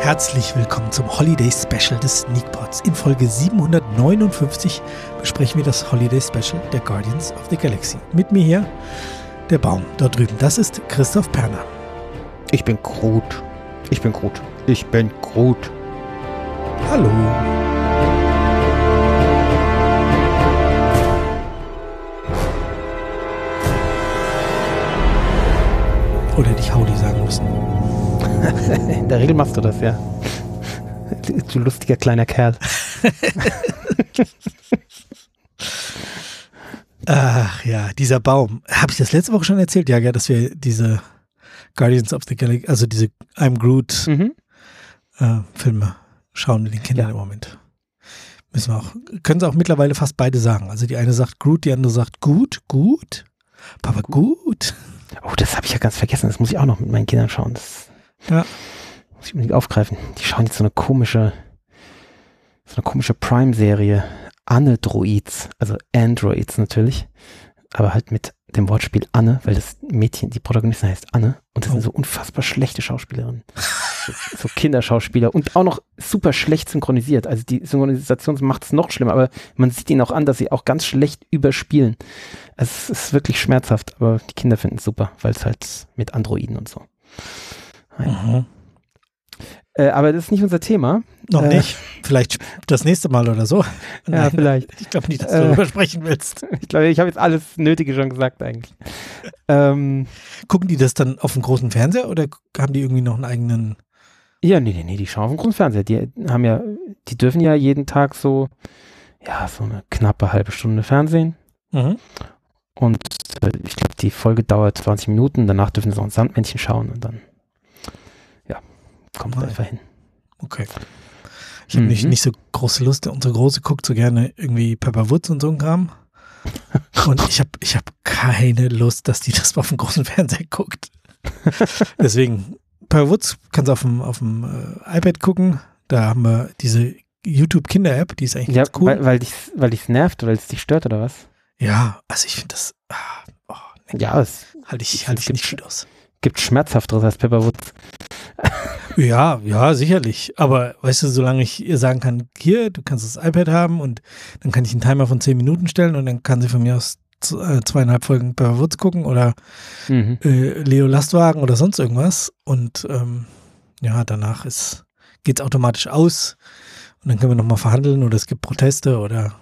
Herzlich willkommen zum Holiday Special des Sneakpods. In Folge 759 besprechen wir das Holiday Special der Guardians of the Galaxy. Mit mir hier der Baum dort drüben. Das ist Christoph Perner. Ich bin Groot. Ich bin Groot. Ich bin Groot. Hallo. Oder hätte ich Howdy sagen müssen. In der Regel machst du das, ja. Du lustiger kleiner Kerl. Ach ja, dieser Baum. Habe ich das letzte Woche schon erzählt? Ja, dass wir diese Guardians of the Galaxy, also diese I'm Groot Filme schauen mit den Kindern im Moment. Können sie auch mittlerweile fast beide sagen. Also die eine sagt Groot, die andere sagt gut. Papa gut. Oh, das habe ich ja ganz vergessen. Das muss ich auch noch mit meinen Kindern schauen. Das muss ich unbedingt aufgreifen. Die schauen jetzt so eine komische Prime-Serie. Anne-Droids, also Androids natürlich, aber halt mit dem Wortspiel Anne, weil das Mädchen, die Protagonistin heißt Anne und das sind so unfassbar schlechte Schauspielerinnen. so Kinderschauspieler und auch noch super schlecht synchronisiert. Also die Synchronisation macht es noch schlimmer, aber man sieht ihnen auch an, dass sie auch ganz schlecht überspielen. Also es ist wirklich schmerzhaft, aber die Kinder finden es super, weil es halt mit Androiden und so. Aber das ist nicht unser Thema. Noch nicht. Vielleicht das nächste Mal oder so. Ja, vielleicht. Ich glaube nicht, dass du darüber sprechen willst. Ich glaube, ich habe jetzt alles Nötige schon gesagt eigentlich. Gucken die das dann auf dem großen Fernseher oder haben die irgendwie noch einen eigenen? Ja, nee, die schauen auf dem großen Fernseher. Die dürfen ja jeden Tag so eine knappe halbe Stunde Fernsehen. Und ich glaube, die Folge dauert 20 Minuten. Danach dürfen sie auch ein Sandmännchen schauen und dann kommt einfach hin. Okay. Ich habe nicht so große Lust. Unsere Große guckt so gerne irgendwie Pepper Woods und so ein Kram. Und ich hab keine Lust, dass die das auf dem großen Fernseher guckt. Deswegen, Pepper Woods kannst du auf dem iPad gucken. Da haben wir diese YouTube-Kinder-App, die ist eigentlich ganz cool. Weil dich nervt oder weil es dich stört oder was? Ja, also ich finde das halte ich nicht gut aus. Gibt schmerzhafteres als Pepper Woods. Ja, sicherlich. Aber weißt du, solange ich ihr sagen kann, hier, du kannst das iPad haben und dann kann ich einen Timer von 10 Minuten stellen und dann kann sie von mir aus 2,5 Folgen Pepper Woods gucken oder Leo Lastwagen oder sonst irgendwas. Und danach geht's automatisch aus und dann können wir nochmal verhandeln oder es gibt Proteste oder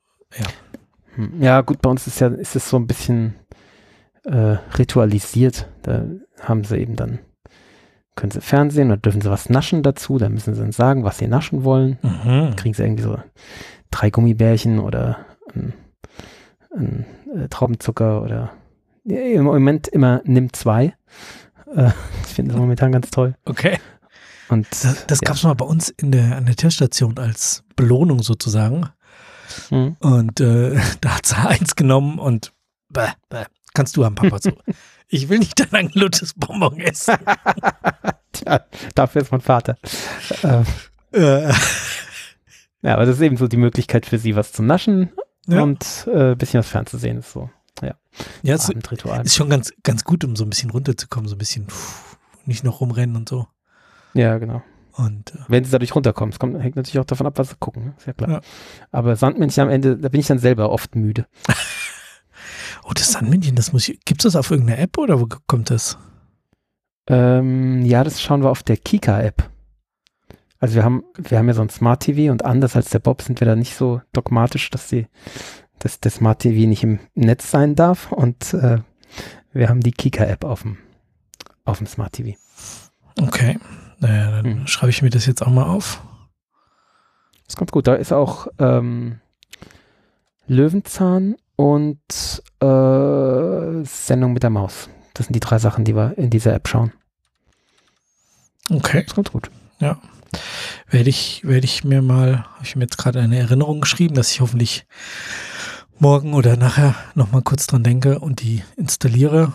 Ja, gut, bei uns ist es so ein bisschen ritualisiert. Da haben sie eben dann können sie Fernsehen oder dürfen sie was naschen dazu, dann müssen sie dann sagen, was sie naschen wollen. Dann kriegen sie irgendwie so 3 Gummibärchen oder ein Traubenzucker oder im Moment immer nimm 2. Ich finde das momentan ganz toll. Okay. Und das gab es mal bei uns an der Teststation als Belohnung sozusagen. Und da hat sie 1 genommen und kannst du haben, Papa. So. Ich will nicht dein angelutschtes Bonbon essen. Tja, dafür ist mein Vater. Ja, aber das ist eben so die Möglichkeit für sie, was zu naschen und ein bisschen was fernzusehen. Ist so, ja, Abendritual. Ist schon ganz, ganz gut, um so ein bisschen runterzukommen, so ein bisschen nicht noch rumrennen und so. Ja, genau. Und wenn sie dadurch runterkommen, es hängt natürlich auch davon ab, was sie gucken, ne? Ist ja klar. Ja. Aber Sandmännchen am Ende, da bin ich dann selber oft müde. Oh, das Sandmännchen, gibt es das auf irgendeiner App oder wo kommt das? Ja, das schauen wir auf der Kika-App. Also wir haben ja so ein Smart TV und anders als der Bob sind wir da nicht so dogmatisch, dass der Smart TV nicht im Netz sein darf und wir haben die Kika-App auf dem Smart TV. Okay, naja, dann schreibe ich mir das jetzt auch mal auf. Das ist ganz gut, da ist auch Löwenzahn und Sendung mit der Maus. Das sind die 3 Sachen, die wir in dieser App schauen. Okay. Das kommt gut. Ja. Habe ich mir jetzt gerade eine Erinnerung geschrieben, dass ich hoffentlich morgen oder nachher nochmal kurz dran denke und die installiere.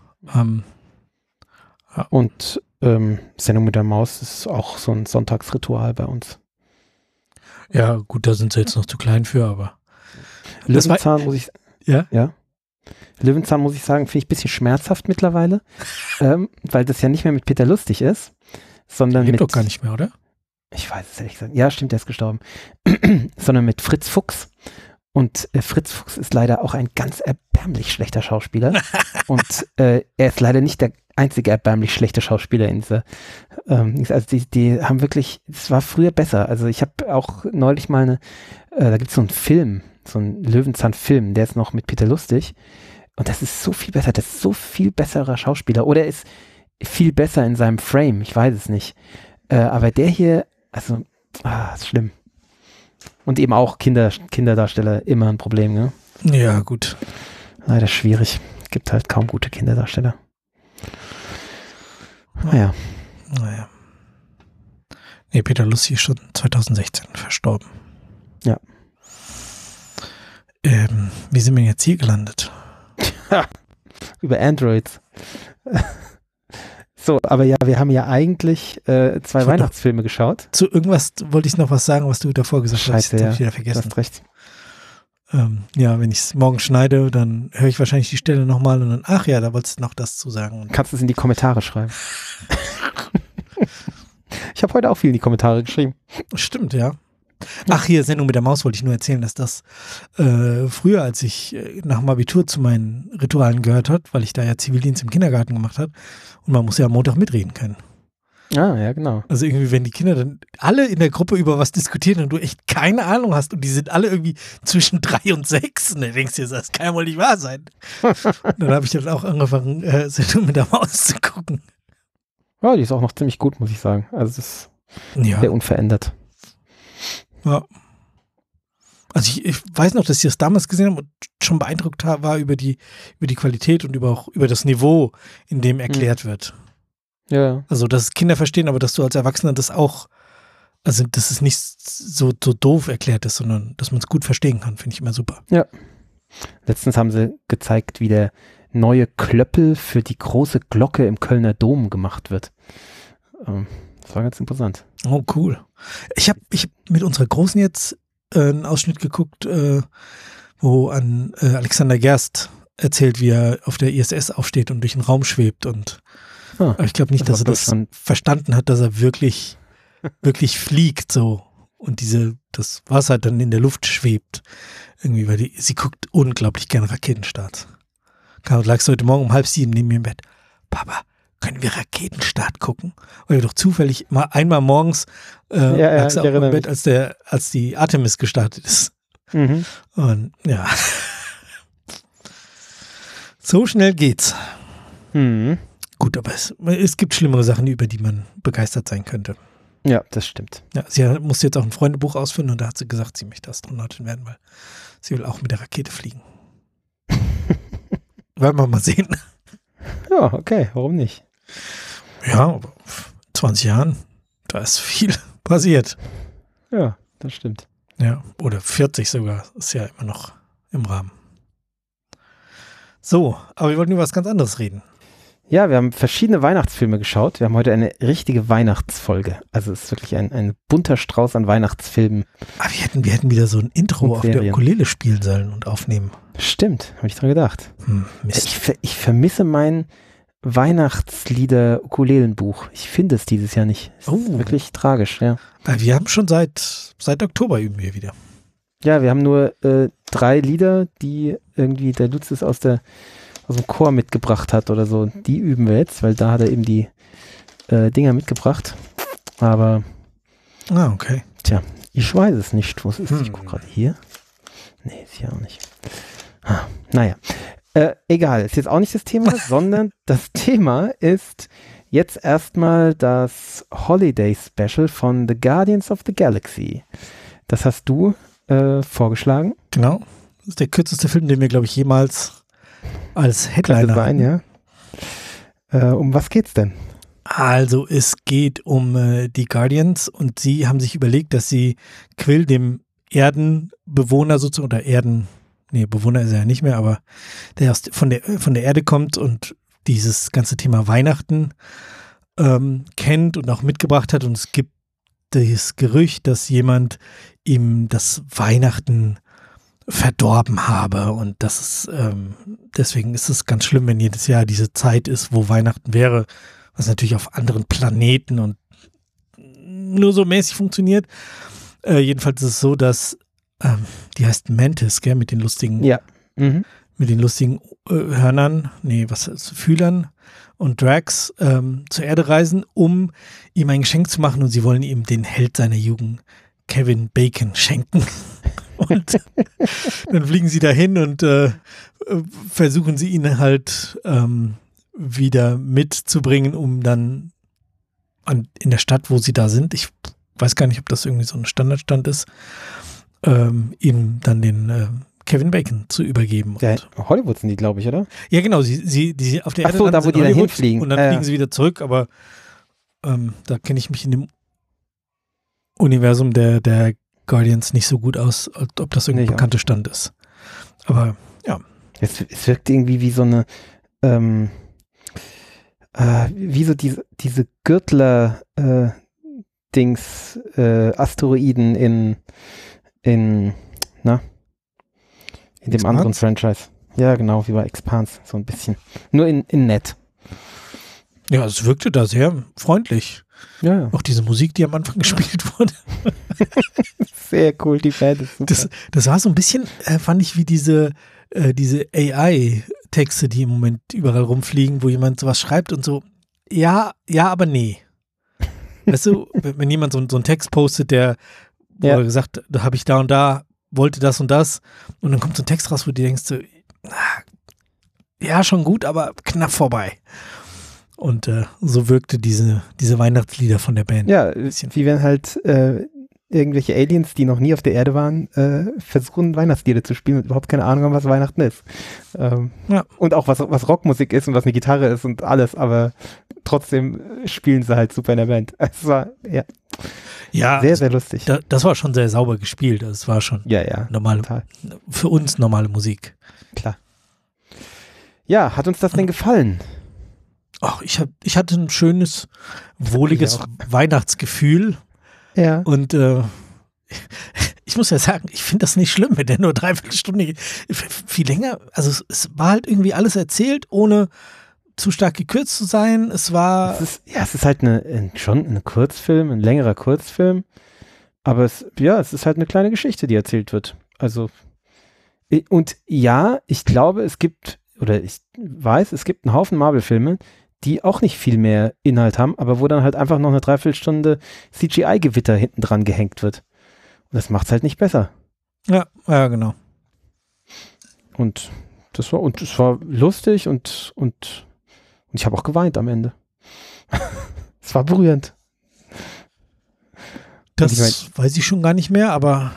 Und Sendung mit der Maus ist auch so ein Sonntagsritual bei uns. Ja, gut, da sind sie jetzt noch zu klein für, aber Löwenzahn muss ich Ja? Löwenzahn, muss ich sagen, finde ich ein bisschen schmerzhaft mittlerweile, weil das ja nicht mehr mit Peter Lustig ist. sondern Lebt mit, doch gar nicht mehr, oder? ich weiß es ehrlich gesagt, ja stimmt, der ist gestorben, sondern mit Fritz Fuchs. Und Fritz Fuchs ist leider auch ein ganz erbärmlich schlechter Schauspieler. Und er ist leider nicht der einzige erbärmlich schlechte Schauspieler in dieser, also die haben wirklich, es war früher besser. Also ich habe auch neulich mal da gibt es so einen Film, so einen Löwenzahn-Film, der ist noch mit Peter Lustig. Und das ist so viel besser, das ist so viel besserer Schauspieler. Oder er ist viel besser in seinem Frame, ich weiß es nicht. Aber der hier, also, ist schlimm. Und eben auch Kinderdarsteller immer ein Problem, ne? Ja, gut. Leider schwierig. Gibt halt kaum gute Kinderdarsteller. Naja. Nee, Peter Lustig ist schon 2016 verstorben. Ja. Wie sind wir jetzt hier gelandet? Über Androids. So, aber ja, wir haben ja eigentlich 2 Weihnachtsfilme geschaut. Zu irgendwas wollte ich noch was sagen, was du davor gesagt hast. Scheiße, Das habe ich wieder vergessen. Du hast recht. Ja, wenn ich es morgen schneide, dann höre ich wahrscheinlich die Stelle nochmal und dann, ach ja, da wolltest du noch das zu sagen. Kannst du es in die Kommentare schreiben. Ich habe heute auch viel in die Kommentare geschrieben. Stimmt, ja. Ach, hier, Sendung mit der Maus wollte ich nur erzählen, dass das früher, als ich nach dem Abitur zu meinen Ritualen gehört hat, weil ich da ja Zivildienst im Kindergarten gemacht habe und man muss ja am Montag mitreden können. Ah, ja, genau. Also irgendwie, wenn die Kinder dann alle in der Gruppe über was diskutieren und du echt keine Ahnung hast und die sind alle irgendwie zwischen 3 und 6 und dann denkst du dir, das kann ja wohl nicht wahr sein. Und dann habe ich dann auch angefangen, Sendung mit der Maus zu gucken. Ja, die ist auch noch ziemlich gut, muss ich sagen. Also es ist sehr unverändert. Ja. Also ich weiß noch, dass ich das damals gesehen habe und schon beeindruckt war über die Qualität und auch über das Niveau, in dem erklärt wird. Ja. Also, dass es Kinder verstehen, aber dass du als Erwachsener das auch, also dass es nicht so doof erklärt ist, sondern dass man es gut verstehen kann, finde ich immer super. Ja. Letztens haben sie gezeigt, wie der neue Klöppel für die große Glocke im Kölner Dom gemacht wird. Das war ganz interessant. Oh, cool. Ich hab mit unserer Großen jetzt einen Ausschnitt geguckt, wo an Alexander Gerst erzählt, wie er auf der ISS aufsteht und durch den Raum schwebt und aber ich glaube nicht, dass er das verstanden hat, dass er wirklich fliegt so und das Wasser dann in der Luft schwebt. Irgendwie, weil sie guckt unglaublich gerne Raketenstarts. Du lagst heute Morgen um 6:30 neben mir im Bett. Papa, können wir Raketenstart gucken? Weil wir doch zufällig einmal morgens lagst du auch im Bett, als die Artemis gestartet ist. Mhm. Und ja. So schnell geht's. Mhm. Gut, aber es gibt schlimmere Sachen, über die man begeistert sein könnte. Ja, das stimmt. Ja, sie musste jetzt auch ein Freundebuch ausfüllen und da hat sie gesagt, sie möchte Astronautin werden, weil sie will auch mit der Rakete fliegen. Werden wir mal sehen. Ja, okay, warum nicht? Ja, aber 20 Jahren, da ist viel passiert. Ja, das stimmt. Ja, oder 40 sogar, ist ja immer noch im Rahmen. So, aber wir wollten über was ganz anderes reden. Ja, wir haben verschiedene Weihnachtsfilme geschaut. Wir haben heute eine richtige Weihnachtsfolge. Also es ist wirklich ein bunter Strauß an Weihnachtsfilmen. Aber wir hätten wieder so ein Intro auf der Ukulele spielen sollen und aufnehmen. Stimmt, habe ich dran gedacht. Mist. Ich vermisse mein Weihnachtslieder-Ukulelenbuch. Ich finde es dieses Jahr nicht. Das ist wirklich tragisch, ja. Wir haben schon seit Oktober üben wir wieder. Ja, wir haben nur 3 Lieder, die irgendwie der Lutz ist aus dem Chor mitgebracht hat oder so. Die üben wir jetzt, weil da hat er eben die Dinger mitgebracht. Aber okay. Tja, ich weiß es nicht. Wo ist es? Ich gucke gerade hier. Nee, ist hier auch nicht. Naja. Egal, ist jetzt auch nicht das Thema, sondern das Thema ist jetzt erstmal das Holiday Special von The Guardians of the Galaxy. Das hast du vorgeschlagen. Genau. Das ist der kürzeste Film, den wir, glaube ich, jemals als Headliner hatten. Ja. Um was geht's denn? Also es geht um die Guardians und sie haben sich überlegt, dass sie Quill, dem Erdenbewohner sozusagen, oder Bewohner ist er ja nicht mehr, aber der von der Erde kommt und dieses ganze Thema Weihnachten kennt und auch mitgebracht hat. Und es gibt das Gerücht, dass jemand ihm das Weihnachten verdorben habe und deswegen ist es ganz schlimm, wenn jedes Jahr diese Zeit ist, wo Weihnachten wäre, was natürlich auf anderen Planeten und nur so mäßig funktioniert. Jedenfalls ist es so, dass die heißt Mantis, gell, mit den lustigen Ja. Mhm. mit den lustigen Hörnern, Fühlern und Drax zur Erde reisen, um ihm ein Geschenk zu machen und sie wollen ihm den Held seiner Jugend, Kevin Bacon, schenken. Und dann fliegen sie dahin und versuchen sie ihn halt wieder mitzubringen, um dann in der Stadt, wo sie da sind, ich weiß gar nicht, ob das irgendwie so ein Standardstand ist, ihm dann den Kevin Bacon zu übergeben. Ja, Hollywood sind die, glaube ich, oder? Ja, genau, die auf der Erde Ach so, da wo die dann hinfliegen. Und dann fliegen sie wieder zurück, aber da kenne ich mich in dem Universum der Guardians nicht so gut aus, als ob das irgendein bekannter Stand ist. Aber ja. Es wirkt irgendwie wie so eine wie so diese Gürtler Dings Asteroiden in dem Expanse? anderen Franchise. Ja, genau, wie bei Expanse, so ein bisschen. Nur in nett. Ja, es wirkte da sehr freundlich. Ja. Auch diese Musik, die am Anfang gespielt wurde. Sehr cool, die Band ist super. Das war so ein bisschen, fand ich, wie diese AI-Texte, die im Moment überall rumfliegen, wo jemand sowas schreibt und so, ja, aber nee. Weißt du, wenn jemand so einen Text postet, wo er gesagt, da habe ich da und da, wollte das und das, und dann kommt so ein Text raus, wo du denkst, so, ja, schon gut, aber knapp vorbei. Und so wirkte diese Weihnachtslieder von der Band. Ja, wie wenn halt irgendwelche Aliens, die noch nie auf der Erde waren, versuchen Weihnachtslieder zu spielen und überhaupt keine Ahnung haben, was Weihnachten ist. Und auch was Rockmusik ist und was eine Gitarre ist und alles, aber trotzdem spielen sie halt super in der Band. Es war, sehr, sehr lustig. Das war schon sehr sauber gespielt. Das war schon normale, für uns normale Musik. Klar. Ja, hat uns das denn gefallen? Ach, ich hatte ein schönes, wohliges Weihnachtsgefühl. Ja. Und ich muss ja sagen, ich finde das nicht schlimm, wenn der nur 3/4 Stunde viel länger, also es war halt irgendwie alles erzählt, ohne zu stark gekürzt zu sein. Es ist halt schon ein Kurzfilm, ein längerer Kurzfilm, aber es ist halt eine kleine Geschichte, die erzählt wird. Also, und ja, ich glaube, es gibt einen Haufen Marvel-Filme, die auch nicht viel mehr Inhalt haben, aber wo dann halt einfach noch eine 3/4 Stunde CGI-Gewitter hinten dran gehängt wird. Und das macht es halt nicht besser. Ja, genau. Und es war lustig und ich habe auch geweint am Ende. Es war berührend. Das weiß ich schon gar nicht mehr, aber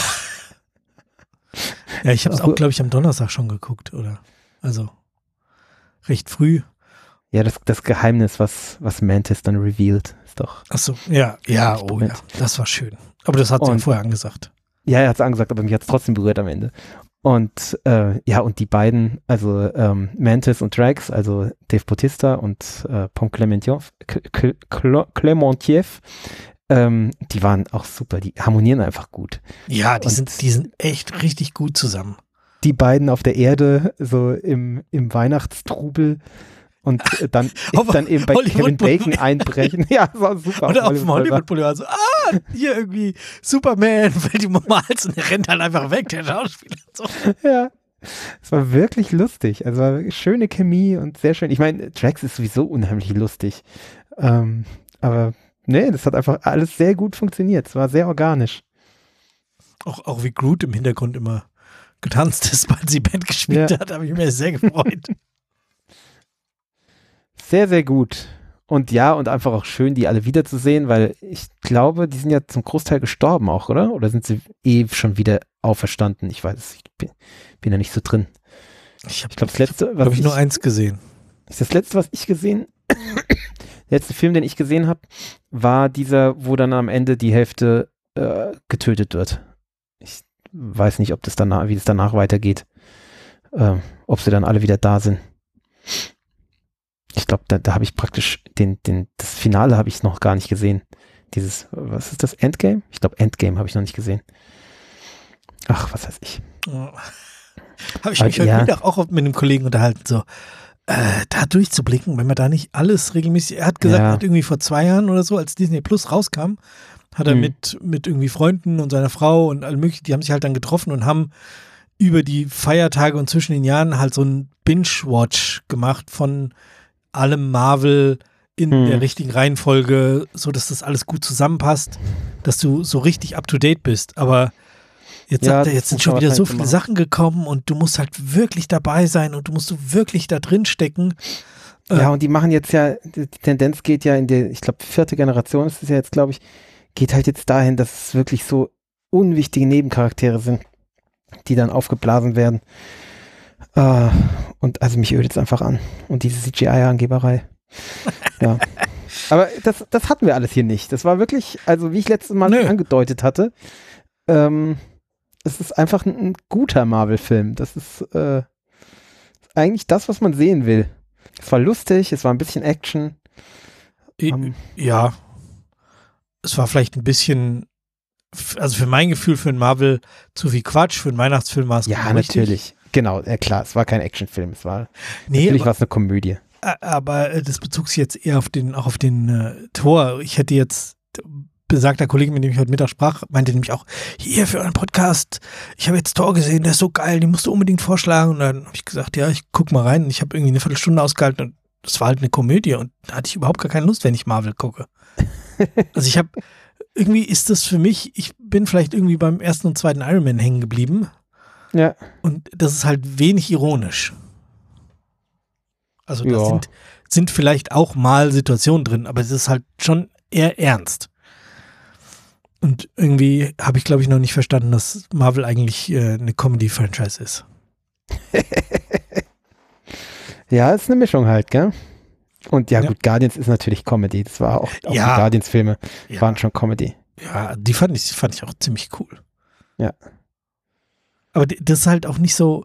ja, ich habe es auch, glaube ich, am Donnerstag schon geguckt, oder? Also recht früh. Ja, das Geheimnis, was Mantis dann revealed, ist doch. Ach so, ja, das war schön. Aber das hat sie ja vorher angesagt. Ja, er hat es angesagt, aber mich hat es trotzdem berührt am Ende. Und und die beiden, also Mantis und Drax, also Dave Bautista und Pom Klementieff, die waren auch super, die harmonieren einfach gut. Ja, die sind echt richtig gut zusammen. Die beiden auf der Erde, so im Weihnachtstrubel. Und dann eben bei Kevin Bacon einbrechen. Ja, das war super. Oder auf dem Hollywood-Boulevard so, hier irgendwie Superman, fällt ihm um den Hals und der rennt halt einfach weg, der Schauspieler. So. Ja, es war wirklich lustig. Also war schöne Chemie und sehr schön. Ich meine, Drax ist sowieso unheimlich lustig. Aber nee, das hat einfach alles sehr gut funktioniert. Es war sehr organisch. Auch wie Groot im Hintergrund immer getanzt ist, weil sie Band gespielt hat, habe ich mir sehr gefreut. Sehr, sehr gut. Und und einfach auch schön, die alle wiederzusehen, weil ich glaube, die sind ja zum Großteil gestorben auch, oder? Oder sind sie schon wieder auferstanden? Ich weiß es, ich bin da nicht so drin. Ich glaube, das letzte, was ich nur eins gesehen. Ist das letzte, was ich gesehen? Der letzte Film, den ich gesehen habe, war dieser, wo dann am Ende die Hälfte getötet wird. Ich weiß nicht, wie es danach weitergeht. Ob sie dann alle wieder da sind. Ich glaube, da habe ich praktisch das Finale habe ich noch gar nicht gesehen. Was ist das, Endgame? Ich glaube, Endgame habe ich noch nicht gesehen. Ach, was weiß ich. Habe ich mich heute Mittag auch mit einem Kollegen unterhalten, so, da durchzublicken, wenn man da nicht alles regelmäßig, er hat gesagt, er hat irgendwie vor 2 Jahren oder so, als Disney Plus rauskam, hat er mit irgendwie Freunden und seiner Frau und allem möglichen, die haben sich halt dann getroffen und haben über die Feiertage und zwischen den Jahren halt so ein Binge-Watch gemacht von allem Marvel in der richtigen Reihenfolge, so dass das alles gut zusammenpasst, dass du so richtig up-to-date bist. Aber jetzt sagt er, jetzt sind schon wieder so viele Sachen gekommen und du musst halt wirklich dabei sein und du musst so wirklich da drin stecken. Ja, und die machen jetzt ja, die Tendenz geht ja in der, ich glaube, 4. Generation ist es ja jetzt, glaube ich, geht halt jetzt dahin, dass es wirklich so unwichtige Nebencharaktere sind, die dann aufgeblasen werden. Und also mich ödet es einfach an. Und diese CGI-Angeberei. Ja. Aber das hatten wir alles hier nicht. Das war wirklich, also wie ich letztes Mal schon angedeutet hatte, es ist einfach ein guter Marvel-Film. Das ist eigentlich das, was man sehen will. Es war lustig, es war ein bisschen Action. Ja. Es war vielleicht ein bisschen, also für mein Gefühl, für einen Marvel zu viel Quatsch. Für einen Weihnachtsfilm war es ja, natürlich. Genau, klar, es war kein Actionfilm. Es war natürlich war es eine Komödie. Aber das bezog sich jetzt eher auf den Thor. Ich hätte jetzt besagter Kollege, mit dem ich heute Mittag sprach, meinte nämlich auch, hier für euren Podcast, ich habe jetzt Thor gesehen, der ist so geil, den musst du unbedingt vorschlagen. Und dann habe ich gesagt, ja, ich guck mal rein. Und ich habe irgendwie eine Viertelstunde ausgehalten und das war halt eine Komödie und da hatte ich überhaupt gar keine Lust, wenn ich Marvel gucke. Also irgendwie ist das für mich, ich bin vielleicht irgendwie beim 1. und 2. Iron Man hängen geblieben. Ja. Und das ist halt wenig ironisch. Also da sind vielleicht auch mal Situationen drin, aber es ist halt schon eher ernst. Und irgendwie habe ich, glaube ich, noch nicht verstanden, dass Marvel eigentlich eine Comedy-Franchise ist. Ja, ist eine Mischung halt, gell? Und ja, gut, Guardians ist natürlich Comedy. Das war auch die Guardians-Filme waren schon Comedy. Ja, die fand ich auch ziemlich cool. Ja. Aber das ist halt auch nicht so,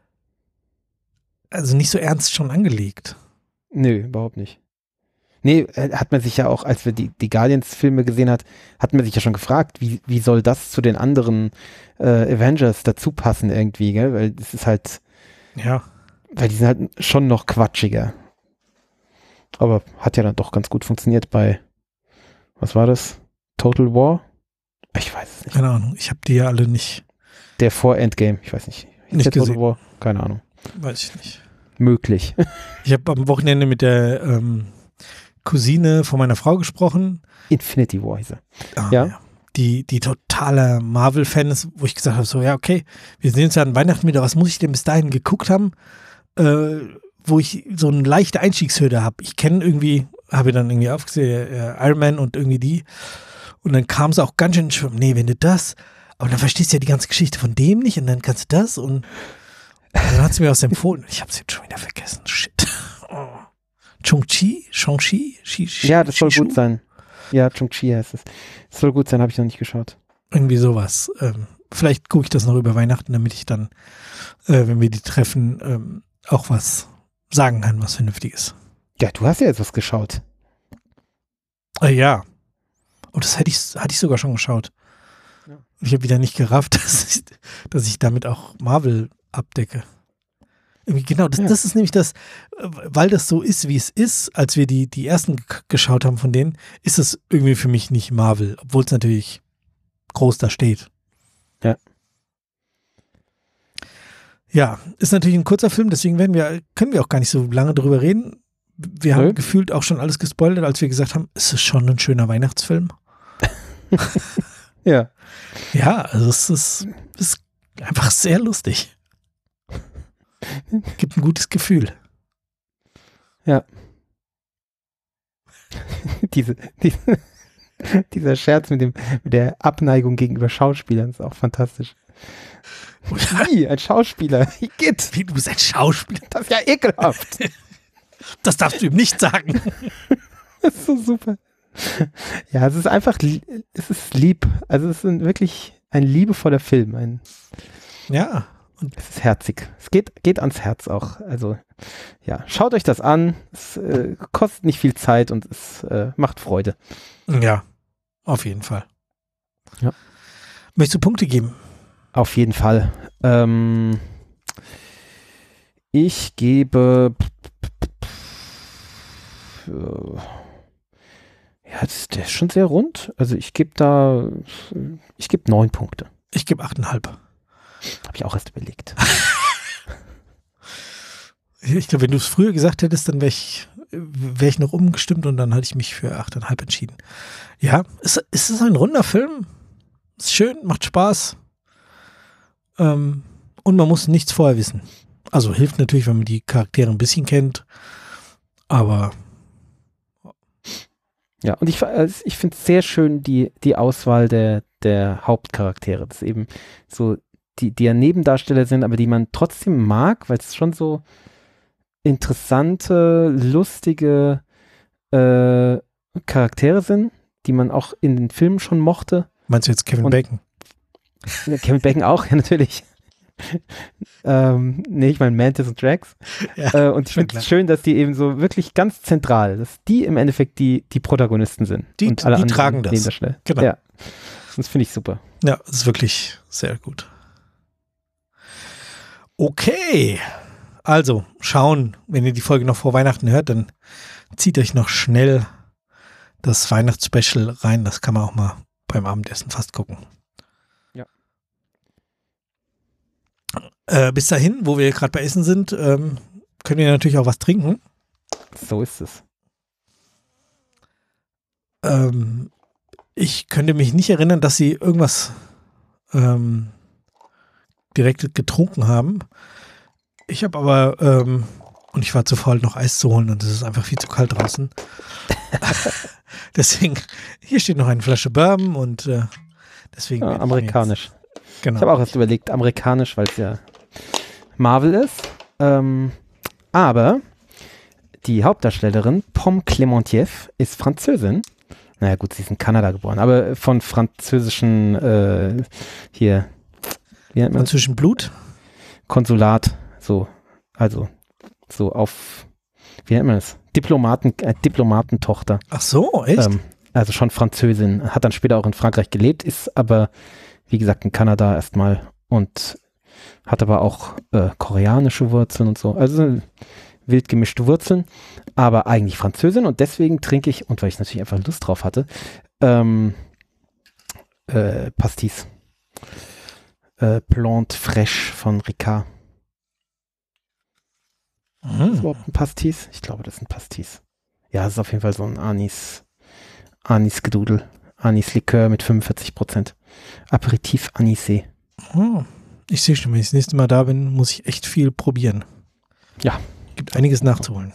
also nicht so ernst schon angelegt. Nö, überhaupt nicht. Nee, hat man sich ja auch, als wir die Guardians-Filme gesehen hat man sich ja schon gefragt, wie soll das zu den anderen Avengers dazu passen irgendwie, gell? Weil das ist halt, weil die sind halt schon noch quatschiger. Aber hat ja dann doch ganz gut funktioniert bei, was war das? Total War? Ich weiß es nicht. Keine Ahnung, ich habe die ja alle nicht. Der vor Endgame, ich weiß nicht. Nicht gesehen. Total War? Keine Ahnung. Weiß ich nicht. Möglich. Ich habe am Wochenende mit der Cousine von meiner Frau gesprochen. Infinity War hieß er. Ja. Die totaler Marvel-Fan ist, wo ich gesagt habe, so, ja, okay, wir sehen uns ja an Weihnachten wieder, was muss ich denn bis dahin geguckt haben, wo ich so eine leichte Einstiegshürde habe. Ich kenne irgendwie, habe dann irgendwie aufgesehen, Iron Man und irgendwie die. Und dann kam es auch ganz schön schwimmen, nee, wenn du das, aber dann verstehst du ja die ganze Geschichte von dem nicht und dann kannst du das und dann hat sie mir was empfohlen. Ich habe es jetzt schon wieder vergessen. Shit. Oh. Shang-Chi? Ja, das soll gut sein. Ja, Shang-Chi heißt es. Das soll gut sein, habe ich noch nicht geschaut. Irgendwie sowas. Vielleicht gucke ich das noch über Weihnachten, damit ich dann, wenn wir die treffen, auch was sagen kann, was Vernünftiges. Ja, du hast ja jetzt was geschaut. Ja. Oh, das hatte ich sogar schon geschaut. Ja. Ich habe wieder nicht gerafft, dass ich damit auch Marvel abdecke. Genau, das ist nämlich das, weil das so ist, wie es ist, als wir die ersten geschaut haben von denen, ist es irgendwie für mich nicht Marvel, obwohl es natürlich groß da steht. Ja. Ja, ist natürlich ein kurzer Film, deswegen können wir auch gar nicht so lange drüber reden. Wir haben gefühlt auch schon alles gespoilert, als wir gesagt haben, es ist schon ein schöner Weihnachtsfilm. Ja. Ja, also es ist einfach sehr lustig. Gibt ein gutes Gefühl. Ja. Dieser Scherz mit der Abneigung gegenüber Schauspielern ist auch fantastisch. Wie? Ein Schauspieler? Wie, du bist ein Schauspieler? Das ist ja ekelhaft. Das darfst du ihm nicht sagen. Das ist so super. Ja, es ist einfach, es ist lieb. Also es ist wirklich ein liebevoller Film. Ja. Und es ist herzig. Es geht ans Herz auch. Also ja, schaut euch das an. Es kostet nicht viel Zeit und es macht Freude. Ja, auf jeden Fall. Ja. Möchtest du Punkte geben? Auf jeden Fall. Ich gebe der ist schon sehr rund. Also ich gebe 9 Punkte. Ich gebe 8,5. Habe ich auch erst überlegt. Ich glaube, wenn du es früher gesagt hättest, dann wäre ich noch umgestimmt und dann hatte ich mich für 8,5 entschieden. Ja, es ist ein runder Film. Ist schön, macht Spaß. Und man muss nichts vorher wissen. Also hilft natürlich, wenn man die Charaktere ein bisschen kennt. Aber ja, und ich finde es sehr schön, die Auswahl der Hauptcharaktere. Das ist eben so, die ja Nebendarsteller sind, aber die man trotzdem mag, weil es schon so interessante, lustige Charaktere sind, die man auch in den Filmen schon mochte. Meinst du jetzt Kevin Bacon? Ja, Kevin Bacon auch, ja, natürlich. Nee, ich meine Mantis und Drax. Ja, und ich finde es schön, dass die eben so wirklich ganz zentral, dass die im Endeffekt die Protagonisten sind. Und alle die tragen das. Genau. Ja. Das finde ich super. Ja, das ist wirklich sehr gut. Okay. Also, schauen, wenn ihr die Folge noch vor Weihnachten hört, dann zieht euch noch schnell das Weihnachtsspecial rein. Das kann man auch mal beim Abendessen fast gucken. Ja. Bis dahin, wo wir gerade bei Essen sind, können wir natürlich auch was trinken. So ist es. Ich könnte mich nicht erinnern, dass sie irgendwas direkt getrunken haben. Ich habe aber, und ich war zu faul, noch Eis zu holen und es ist einfach viel zu kalt draußen. Deswegen, hier steht noch eine Flasche Bourbon und deswegen. Ja, amerikanisch. Genau. Ich habe auch erst überlegt, amerikanisch, weil es ja Marvel ist. Aber die Hauptdarstellerin, Pom Klementieff, ist Französin. Naja gut, sie ist in Kanada geboren, aber von französischen hier, wie nennt man? Französischen Blut? Konsulat, so, also so auf, wie nennt man das? Diplomatentochter. Ach so, echt? Also schon Französin, hat dann später auch in Frankreich gelebt, ist aber, wie gesagt, in Kanada erstmal und hat aber auch koreanische Wurzeln und so. Also wild gemischte Wurzeln, aber eigentlich Französin und deswegen trinke ich, und weil ich natürlich einfach Lust drauf hatte, Pastis. Plante Fraîche von Ricard. Ist das überhaupt ein Pastis? Ich glaube, das ist ein Pastis. Ja, es ist auf jeden Fall so ein Anis-Gedudel. Anis-Likör mit 45%. Aperitif Anisé. Oh, ich sehe schon, wenn ich das nächste Mal da bin, muss ich echt viel probieren. Ja. Gibt einiges nachzuholen.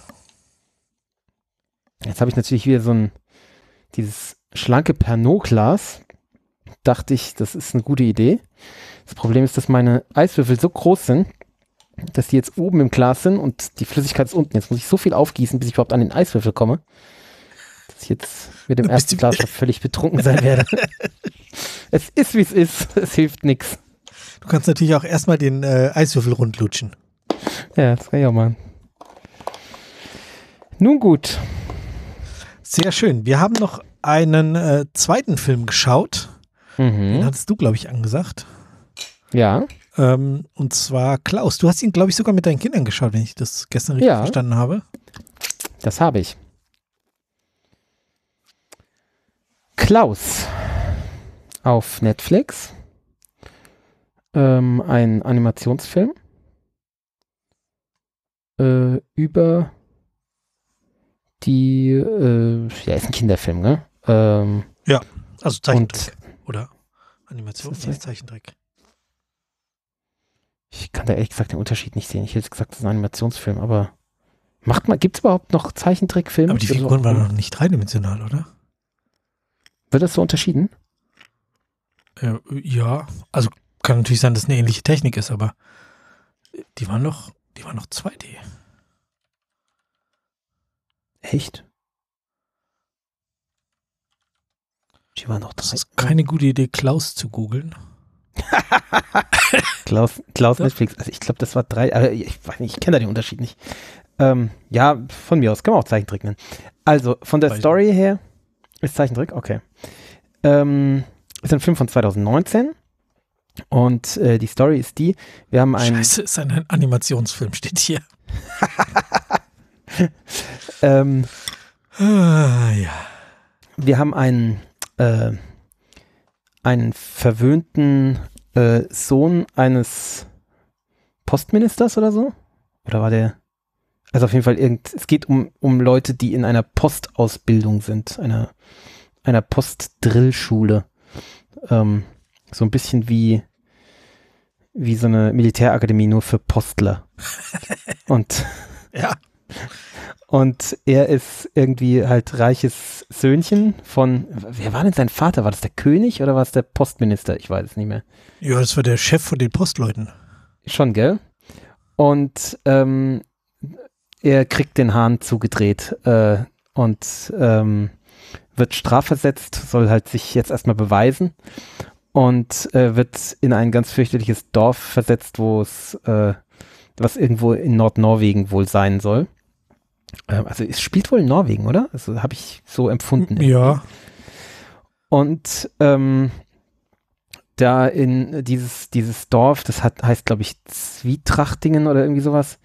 Jetzt habe ich natürlich wieder dieses schlanke Pernod-Glas. Dachte ich, das ist eine gute Idee. Das Problem ist, dass meine Eiswürfel so groß sind, dass die jetzt oben im Glas sind und die Flüssigkeit ist unten. Jetzt muss ich so viel aufgießen, bis ich überhaupt an den Eiswürfel komme, dass ich jetzt mit dem ersten Glas völlig betrunken sein werde. Es ist, wie es ist. Es hilft nichts. Du kannst natürlich auch erstmal den Eiswürfel rundlutschen. Ja, das kann ich auch machen. Nun gut. Sehr schön. Wir haben noch einen zweiten Film geschaut. Den hattest du, glaube ich, angesagt. Ja. Und zwar Klaus. Du hast ihn, glaube ich, sogar mit deinen Kindern geschaut, wenn ich das gestern richtig verstanden habe. Das habe ich. Klaus auf Netflix. Ein Animationsfilm über die, ist ein Kinderfilm, ne? Ja, also Zeichentrick. Oder Animation, ist Zeichentrick. Ich kann da ehrlich gesagt den Unterschied nicht sehen. Ich hätte gesagt, das ist ein Animationsfilm, aber gibt es überhaupt noch Zeichentrickfilme? Aber die Figuren waren noch nicht dreidimensional, oder? Wird das so unterschieden? Ja, also kann natürlich sein, dass es eine ähnliche Technik ist, aber die waren noch 2D. Echt? Die waren noch 3D. Das ist keine gute Idee, Klaus zu googeln. Klaus Netflix, also ich glaube, das war 3, aber ich weiß nicht, ich kenne da den Unterschied nicht. Ja, von mir aus, kann man auch Zeichentrick nennen. Also, von der Story her, ist Zeichentrick, okay. Ist ein Film von 2019 und die Story ist die, wir haben einen... Scheiße, ist ein Animationsfilm, steht hier. Ja. Wir haben einen verwöhnten Sohn eines Postministers oder so? Oder war der? Also auf jeden Fall es geht um Leute, die in einer Postausbildung sind, einer Postdrillschule. So ein bisschen wie so eine Militärakademie nur für Postler. Und Ja. Und er ist irgendwie halt reiches Söhnchen wer war denn sein Vater? War das der König oder war es der Postminister? Ich weiß es nicht mehr. Ja, das war der Chef von den Postleuten. Schon, gell? Und er kriegt den Hahn zugedreht und wird strafversetzt, soll halt sich jetzt erstmal beweisen und wird in ein ganz fürchterliches Dorf versetzt, was irgendwo in Nordnorwegen wohl sein soll. Also es spielt wohl in Norwegen, oder? Also habe ich so empfunden. Ja. Und da in dieses Dorf, das heißt, glaube ich, Zwietrachtingen oder irgendwie sowas.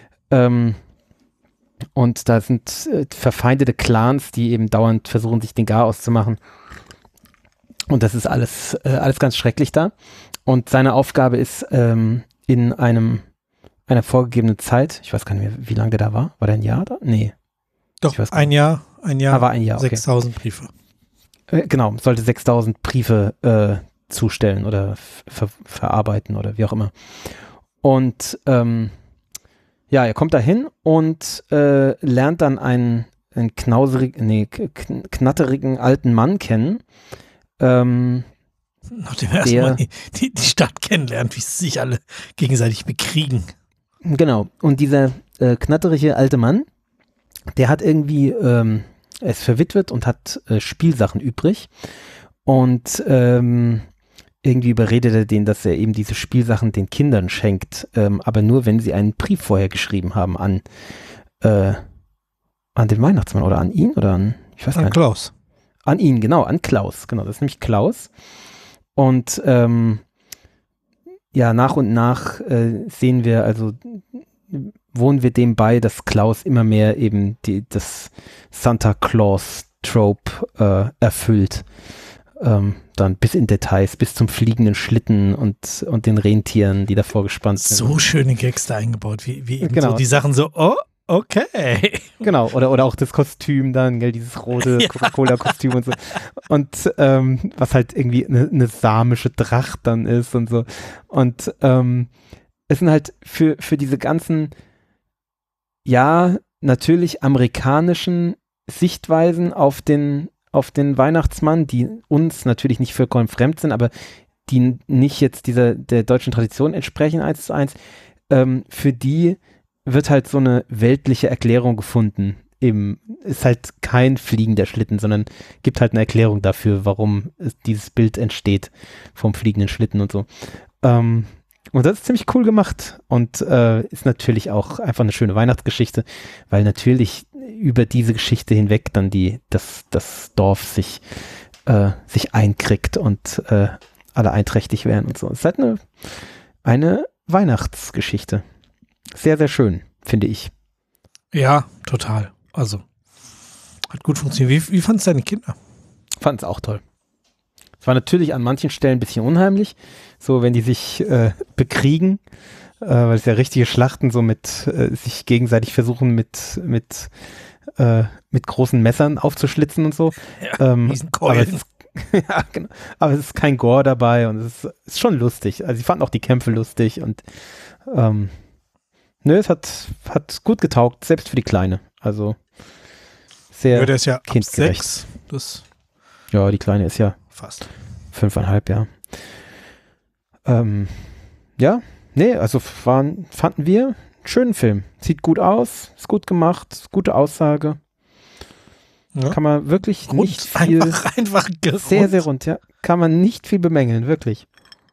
Und da sind verfeindete Clans, die eben dauernd versuchen, sich den Garaus zu machen. Und das ist alles ganz schrecklich da. Und seine Aufgabe ist, in einer vorgegebenen Zeit, ich weiß gar nicht mehr, wie lange der da war. War der ein Jahr da? Nee. Doch, ein Jahr. War ein Jahr, okay. 6.000 Briefe. Genau, sollte 6.000 Briefe zustellen oder verarbeiten oder wie auch immer. Und er kommt da hin und lernt dann einen knatterigen alten Mann kennen. Nachdem er erstmal die Stadt kennenlernt, wie sie sich alle gegenseitig bekriegen. Genau. Und dieser knatterige alte Mann, der hat irgendwie, er ist verwitwet und hat Spielsachen übrig. Und irgendwie überredet er den, dass er eben diese Spielsachen den Kindern schenkt, aber nur, wenn sie einen Brief vorher geschrieben haben an den Weihnachtsmann oder an ihn oder ich weiß gar nicht. An Klaus. An ihn, genau, an Klaus. Genau, das ist nämlich Klaus. Und nach und nach sehen wir, also wohnen wir dem bei, dass Klaus immer mehr eben das Santa Claus-Trope erfüllt. Dann bis in Details, bis zum fliegenden Schlitten und den Rentieren, die davor gespannt sind. So schöne Gags da eingebaut, wie eben genau. so die Sachen so, oh, okay. Genau, oder auch das Kostüm dann, gell, dieses rote Coca-Cola-Kostüm und so. Und was halt irgendwie eine samische Tracht dann ist und so. Und es sind halt für diese ganzen, ja, natürlich amerikanischen Sichtweisen auf den Weihnachtsmann, die uns natürlich nicht vollkommen fremd sind, aber die nicht jetzt der deutschen Tradition entsprechen 1:1, für die wird halt so eine weltliche Erklärung gefunden. Ist halt kein fliegender Schlitten, sondern gibt halt eine Erklärung dafür, warum dieses Bild entsteht vom fliegenden Schlitten und so. Und das ist ziemlich cool gemacht und ist natürlich auch einfach eine schöne Weihnachtsgeschichte, weil natürlich über diese Geschichte hinweg dann das Dorf sich einkriegt und alle einträchtig werden und so. Es ist halt eine Weihnachtsgeschichte. Sehr, sehr schön, finde ich. Ja, total. Also, hat gut funktioniert. Wie fanden es deine Kinder? Fand es auch toll. Es war natürlich an manchen Stellen ein bisschen unheimlich, so wenn die sich bekriegen, weil es ja richtige Schlachten so mit sich gegenseitig versuchen mit großen Messern aufzuschlitzen und so. Ja, Riesenkeulen. Ja, genau. Aber es ist kein Gore dabei und es ist schon lustig. Also ich fand auch die Kämpfe lustig und es hat gut getaugt, selbst für die Kleine. Also sehr der ist ja kindgerecht. Ab 6. Ja, die Kleine ist ja fast 5,5, ja. Also fanden wir einen schönen Film. Sieht gut aus, ist gut gemacht, gute Aussage. Ja. Kann man wirklich rund, nicht viel. Einfach sehr, sehr rund, ja. Kann man nicht viel bemängeln, wirklich.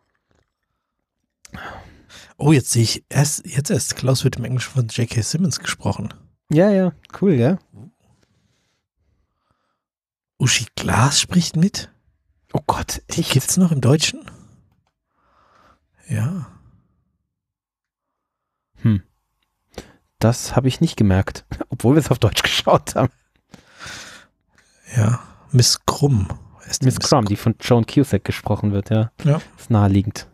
Oh, jetzt sehe ich erst Klaus wird im Englischen von J.K. Simmons gesprochen. Ja, cool, ja. Uschi Glas spricht mit. Oh Gott, die gibt's noch im Deutschen? Ja. Das habe ich nicht gemerkt, obwohl wir es auf Deutsch geschaut haben. Ja, Miss Krumm. Miss Krumm, die von Joan Cusack gesprochen wird, ja. Ja. Ist naheliegend.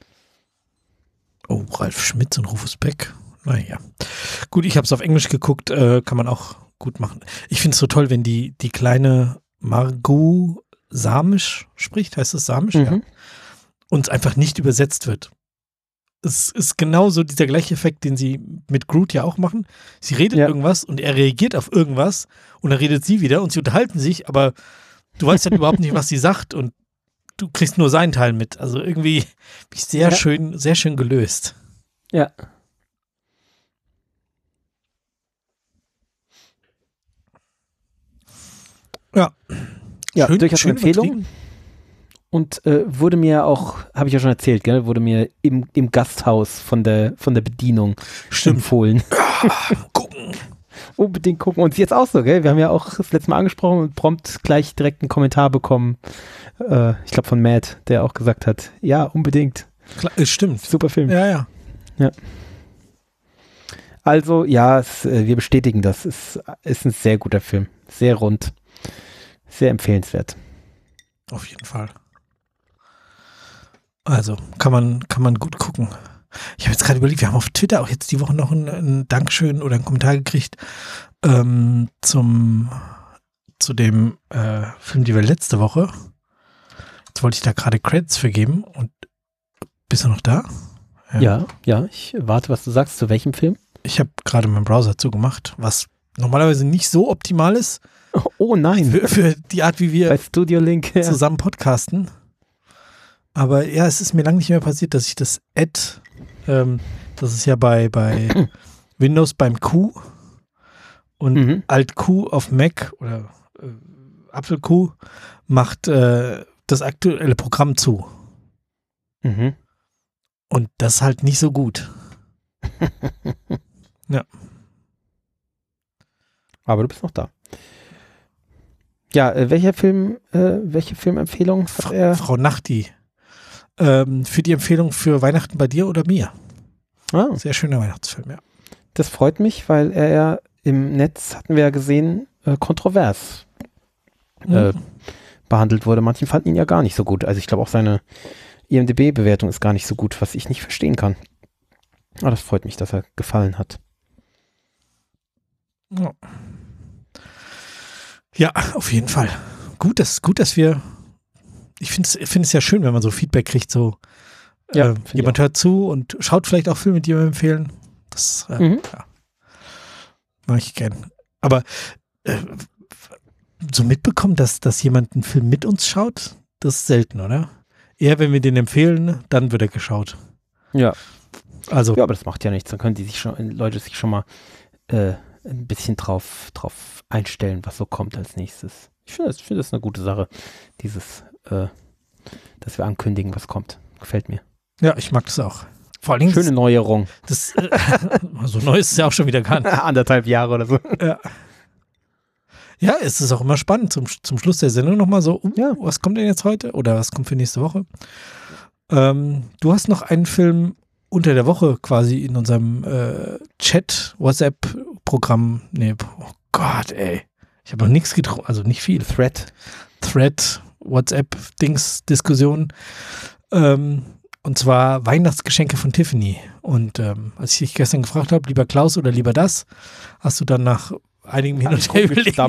Oh, Ralf Schmitz und Rufus Beck. Naja. Gut, ich habe es auf Englisch geguckt, kann man auch gut machen. Ich finde es so toll, wenn die kleine Margot Samisch spricht, heißt es Samisch? Ja. Und einfach nicht übersetzt wird. Es ist genauso dieser gleiche Effekt, den sie mit Groot ja auch machen. Sie redet irgendwas und er reagiert auf irgendwas und dann redet sie wieder und sie unterhalten sich, aber du weißt dann überhaupt nicht, was sie sagt und du kriegst nur seinen Teil mit. Also irgendwie sehr schön gelöst. Ja. Ja, durchaus eine Empfehlung. Und wurde mir auch, habe ich ja schon erzählt, gell, wurde mir im Gasthaus von der Bedienung empfohlen. Gucken. Unbedingt gucken. Und jetzt auch so, gell? Wir haben ja auch das letzte Mal angesprochen und prompt gleich direkt einen Kommentar bekommen. Ich glaube von Matt, der auch gesagt hat, ja, unbedingt. Klar, stimmt. Super Film. Ja. Also, ja, wir bestätigen das. Es ist ein sehr guter Film. Sehr rund. Sehr empfehlenswert. Auf jeden Fall. Also, kann man gut gucken. Ich habe jetzt gerade überlegt, wir haben auf Twitter auch jetzt die Woche noch ein Dankeschön oder einen Kommentar gekriegt zu dem Film, die wir letzte Woche. Jetzt wollte ich da gerade Credits für geben und bist du noch da? Ja, ich warte, was du sagst. Zu welchem Film? Ich habe gerade meinen Browser zugemacht, was normalerweise nicht so optimal ist. Oh nein. Für die Art, wie wir bei Studio Link zusammen podcasten. Aber ja, es ist mir lange nicht mehr passiert, dass ich das Add, das ist ja bei Windows beim Q und Alt Q auf Mac oder Apfel Q macht das aktuelle Programm zu. Und das ist halt nicht so gut. Ja. Aber du bist noch da. Ja, welche Filmempfehlung hat er? Frau Nachti. Für die Empfehlung für Weihnachten bei dir oder mir. Ah. Sehr schöner Weihnachtsfilm, ja. Das freut mich, weil er ja im Netz, hatten wir ja gesehen, kontrovers behandelt wurde. Manche fanden ihn ja gar nicht so gut. Also ich glaube auch seine IMDb-Bewertung ist gar nicht so gut, was ich nicht verstehen kann. Aber das freut mich, dass er gefallen hat. Ja. Ja, auf jeden Fall. Gut, dass wir, ich finde es ja schön, wenn man so Feedback kriegt, so jemand hört zu und schaut vielleicht auch Filme, die wir empfehlen. Das mache ich gern. Aber so mitbekommen, dass jemand einen Film mit uns schaut, das ist selten, oder? Eher, wenn wir den empfehlen, dann wird er geschaut. Ja. Also. Ja, aber das macht ja nichts. Dann können Leute sich schon mal ein bisschen drauf einstellen, was so kommt als nächstes. Ich finde das eine gute Sache, dass wir ankündigen, was kommt. Gefällt mir. Ja, ich mag das auch. Vor allen Dingen schöne Neuerung. So neu ist es ja auch schon wieder gar nicht. 1,5 Jahre oder so. Ja, es ist auch immer spannend, zum Schluss der Sendung nochmal so, was kommt denn jetzt heute oder was kommt für nächste Woche? Du hast noch einen Film unter der Woche quasi in unserem Chat-WhatsApp-Programm. Nee, oh Gott, ey. Ich habe noch nichts getrunken, also nicht viel. Thread, WhatsApp-Dings-Diskussion. Und zwar Weihnachtsgeschenke von Tiffany. Und als ich dich gestern gefragt habe, lieber Klaus oder lieber das, hast du dann nach einigen Hin und Her überlegt.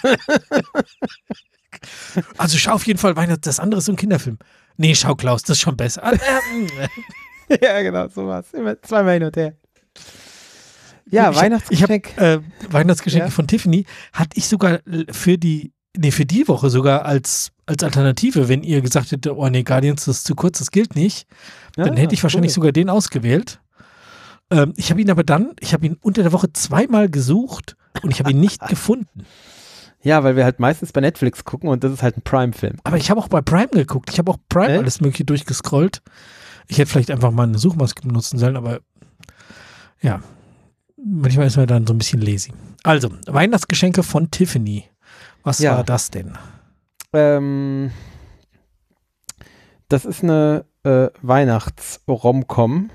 Also schau auf jeden Fall Weihnachten, das andere ist so ein Kinderfilm. Nee, schau Klaus, das ist schon besser. Ja, genau, sowas. Immer zweimal hin und her. Ja, Weihnachtsgeschenk. Weihnachtsgeschenke von Tiffany hatte ich sogar für die Woche sogar als Alternative, wenn ihr gesagt hättet, oh nee, Guardians, das ist zu kurz, das gilt nicht, dann hätte ich wahrscheinlich sogar den ausgewählt. Ich habe ihn unter der Woche zweimal gesucht und ich habe ihn nicht gefunden. Ja, weil wir halt meistens bei Netflix gucken und das ist halt ein Prime-Film. Aber ich habe auch bei Prime geguckt. Ich habe auch Prime alles Mögliche durchgescrollt. Ich hätte vielleicht einfach mal eine Suchmaske benutzen sollen, aber ja, manchmal ist man dann so ein bisschen lazy. Also, Weihnachtsgeschenke von Tiffany. Was war das denn? Das ist eine Weihnachts-Romcom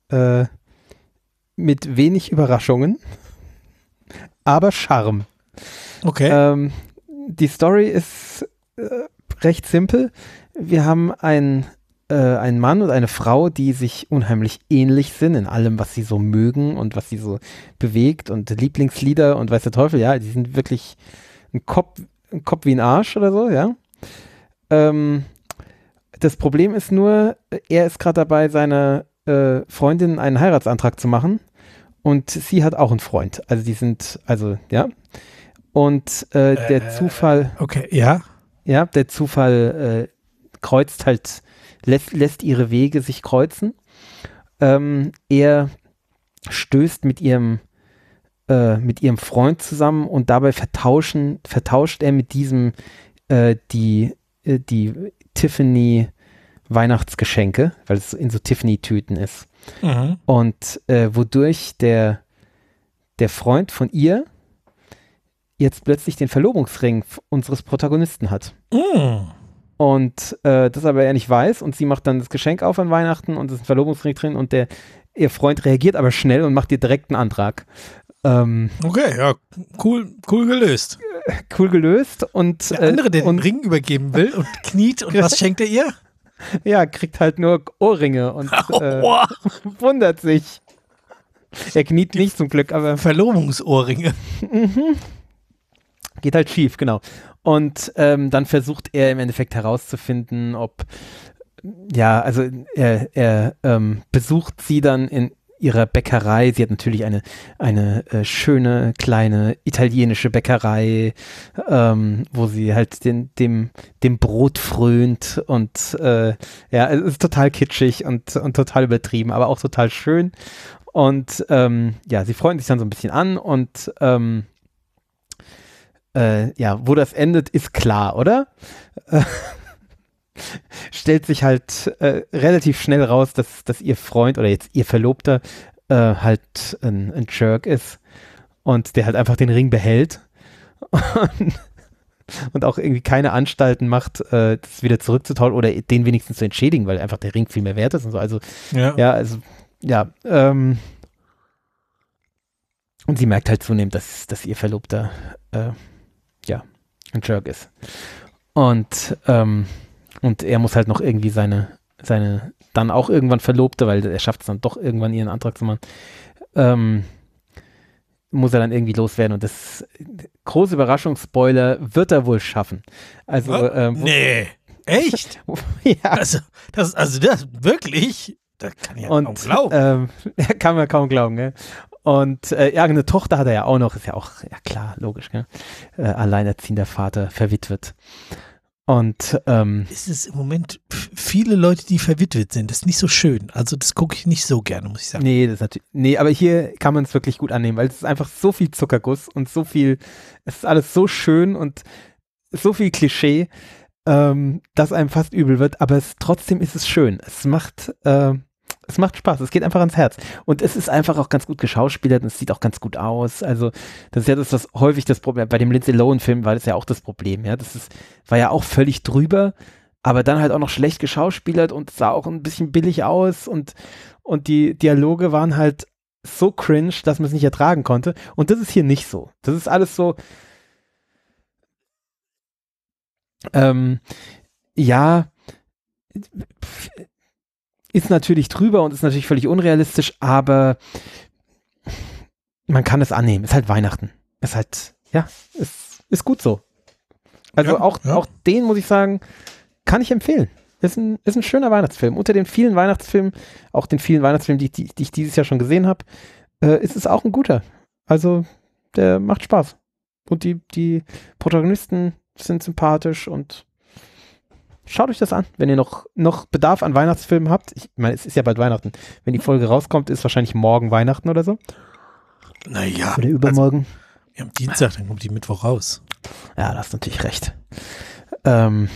mit wenig Überraschungen, aber Charme. Okay. die Story ist recht simpel. Wir haben einen Mann und eine Frau, die sich unheimlich ähnlich sind in allem, was sie so mögen und was sie so bewegt und Lieblingslieder und weiß der Teufel, ja, die sind wirklich ein Kopf wie ein Arsch oder so, ja. Das Problem ist nur, er ist gerade dabei, seiner Freundin einen Heiratsantrag zu machen und sie hat auch einen Freund. Also die sind, ja. Und der Zufall. Okay, ja. Ja, der Zufall kreuzt halt, lässt ihre Wege sich kreuzen. Er stößt mit ihrem Freund zusammen und dabei vertauscht er mit diesem die Tiffany Weihnachtsgeschenke, weil es in so Tiffany-Tüten ist. Mhm. Und wodurch der Freund von ihr jetzt plötzlich den Verlobungsring unseres Protagonisten hat. Mm. Und das aber er nicht weiß und sie macht dann das Geschenk auf an Weihnachten und es ist ein Verlobungsring drin und ihr Freund reagiert aber schnell und macht ihr direkt einen Antrag. Okay, ja, cool gelöst. Cool gelöst und der andere, der den Ring übergeben will und kniet und was schenkt er ihr? Ja, kriegt halt nur Ohrringe und wundert sich. Er kniet nicht zum Glück, aber Verlobungsohrringe. Geht halt schief, genau. Und dann versucht er im Endeffekt herauszufinden, ob, ja, also er besucht sie dann in ihrer Bäckerei. Sie hat natürlich eine schöne, kleine italienische Bäckerei, wo sie halt dem Brot frönt und ja, es ist total kitschig und total übertrieben, aber auch total schön. Und ja, sie freuen sich dann so ein bisschen an und ja, wo das endet, ist klar, oder? Stellt sich halt relativ schnell raus, dass ihr Freund oder jetzt ihr Verlobter halt ein Jerk ist und der halt einfach den Ring behält und auch irgendwie keine Anstalten macht, das wieder zurückzutauschen oder den wenigstens zu entschädigen, weil einfach der Ring viel mehr wert ist und so. Also, ja, und sie merkt halt zunehmend, dass ihr Verlobter ja, ein Jerk ist. Und er muss halt noch irgendwie seine dann auch irgendwann Verlobte, weil er schafft es dann doch irgendwann, ihren Antrag zu machen, muss er dann irgendwie loswerden und das große Überraschungsspoiler wird er wohl schaffen. Also nee, echt? Ja. Also das wirklich? Das kann ich ja kaum glauben. Kann man kaum glauben, gell? Und ja, eine Tochter hat er ja auch noch, ist ja auch, ja klar, logisch, gell? Alleinerziehender Vater, verwitwet. Und es ist im Moment viele Leute, die verwitwet sind. Das ist nicht so schön. Also das gucke ich nicht so gerne, muss ich sagen. Nee, das ist natürlich, nee, aber hier kann man es wirklich gut annehmen, weil es ist einfach so viel Zuckerguss und so viel, es ist alles so schön und so viel Klischee, dass einem fast übel wird, aber trotzdem ist es schön. Es macht Spaß, es geht einfach ans Herz. Und es ist einfach auch ganz gut geschauspielert und es sieht auch ganz gut aus. Also, das ist ja das häufig das Problem. Bei dem Lindsay Lohan-Film war das ja auch das Problem, ja. War ja auch völlig drüber, aber dann halt auch noch schlecht geschauspielert und sah auch ein bisschen billig aus und die Dialoge waren halt so cringe, dass man es nicht ertragen konnte. Und das ist hier nicht so. Das ist alles so, ja, ist natürlich drüber und ist natürlich völlig unrealistisch, aber man kann es annehmen. Ist halt Weihnachten. Ist halt, ja, ist gut so. Also ja, auch den, muss ich sagen, kann ich empfehlen. Ist ein schöner Weihnachtsfilm. Unter den vielen Weihnachtsfilmen, auch den vielen Weihnachtsfilmen, die ich dieses Jahr schon gesehen habe, ist es auch ein guter. Also der macht Spaß. Und die Protagonisten sind sympathisch und schaut euch das an, wenn ihr noch Bedarf an Weihnachtsfilmen habt. Ich meine, es ist ja bald Weihnachten. Wenn die Folge rauskommt, ist wahrscheinlich morgen Weihnachten oder so. Naja. Oder übermorgen. Also, am Dienstag, dann kommt die Mittwoch raus. Ja, da hast du natürlich recht. Haben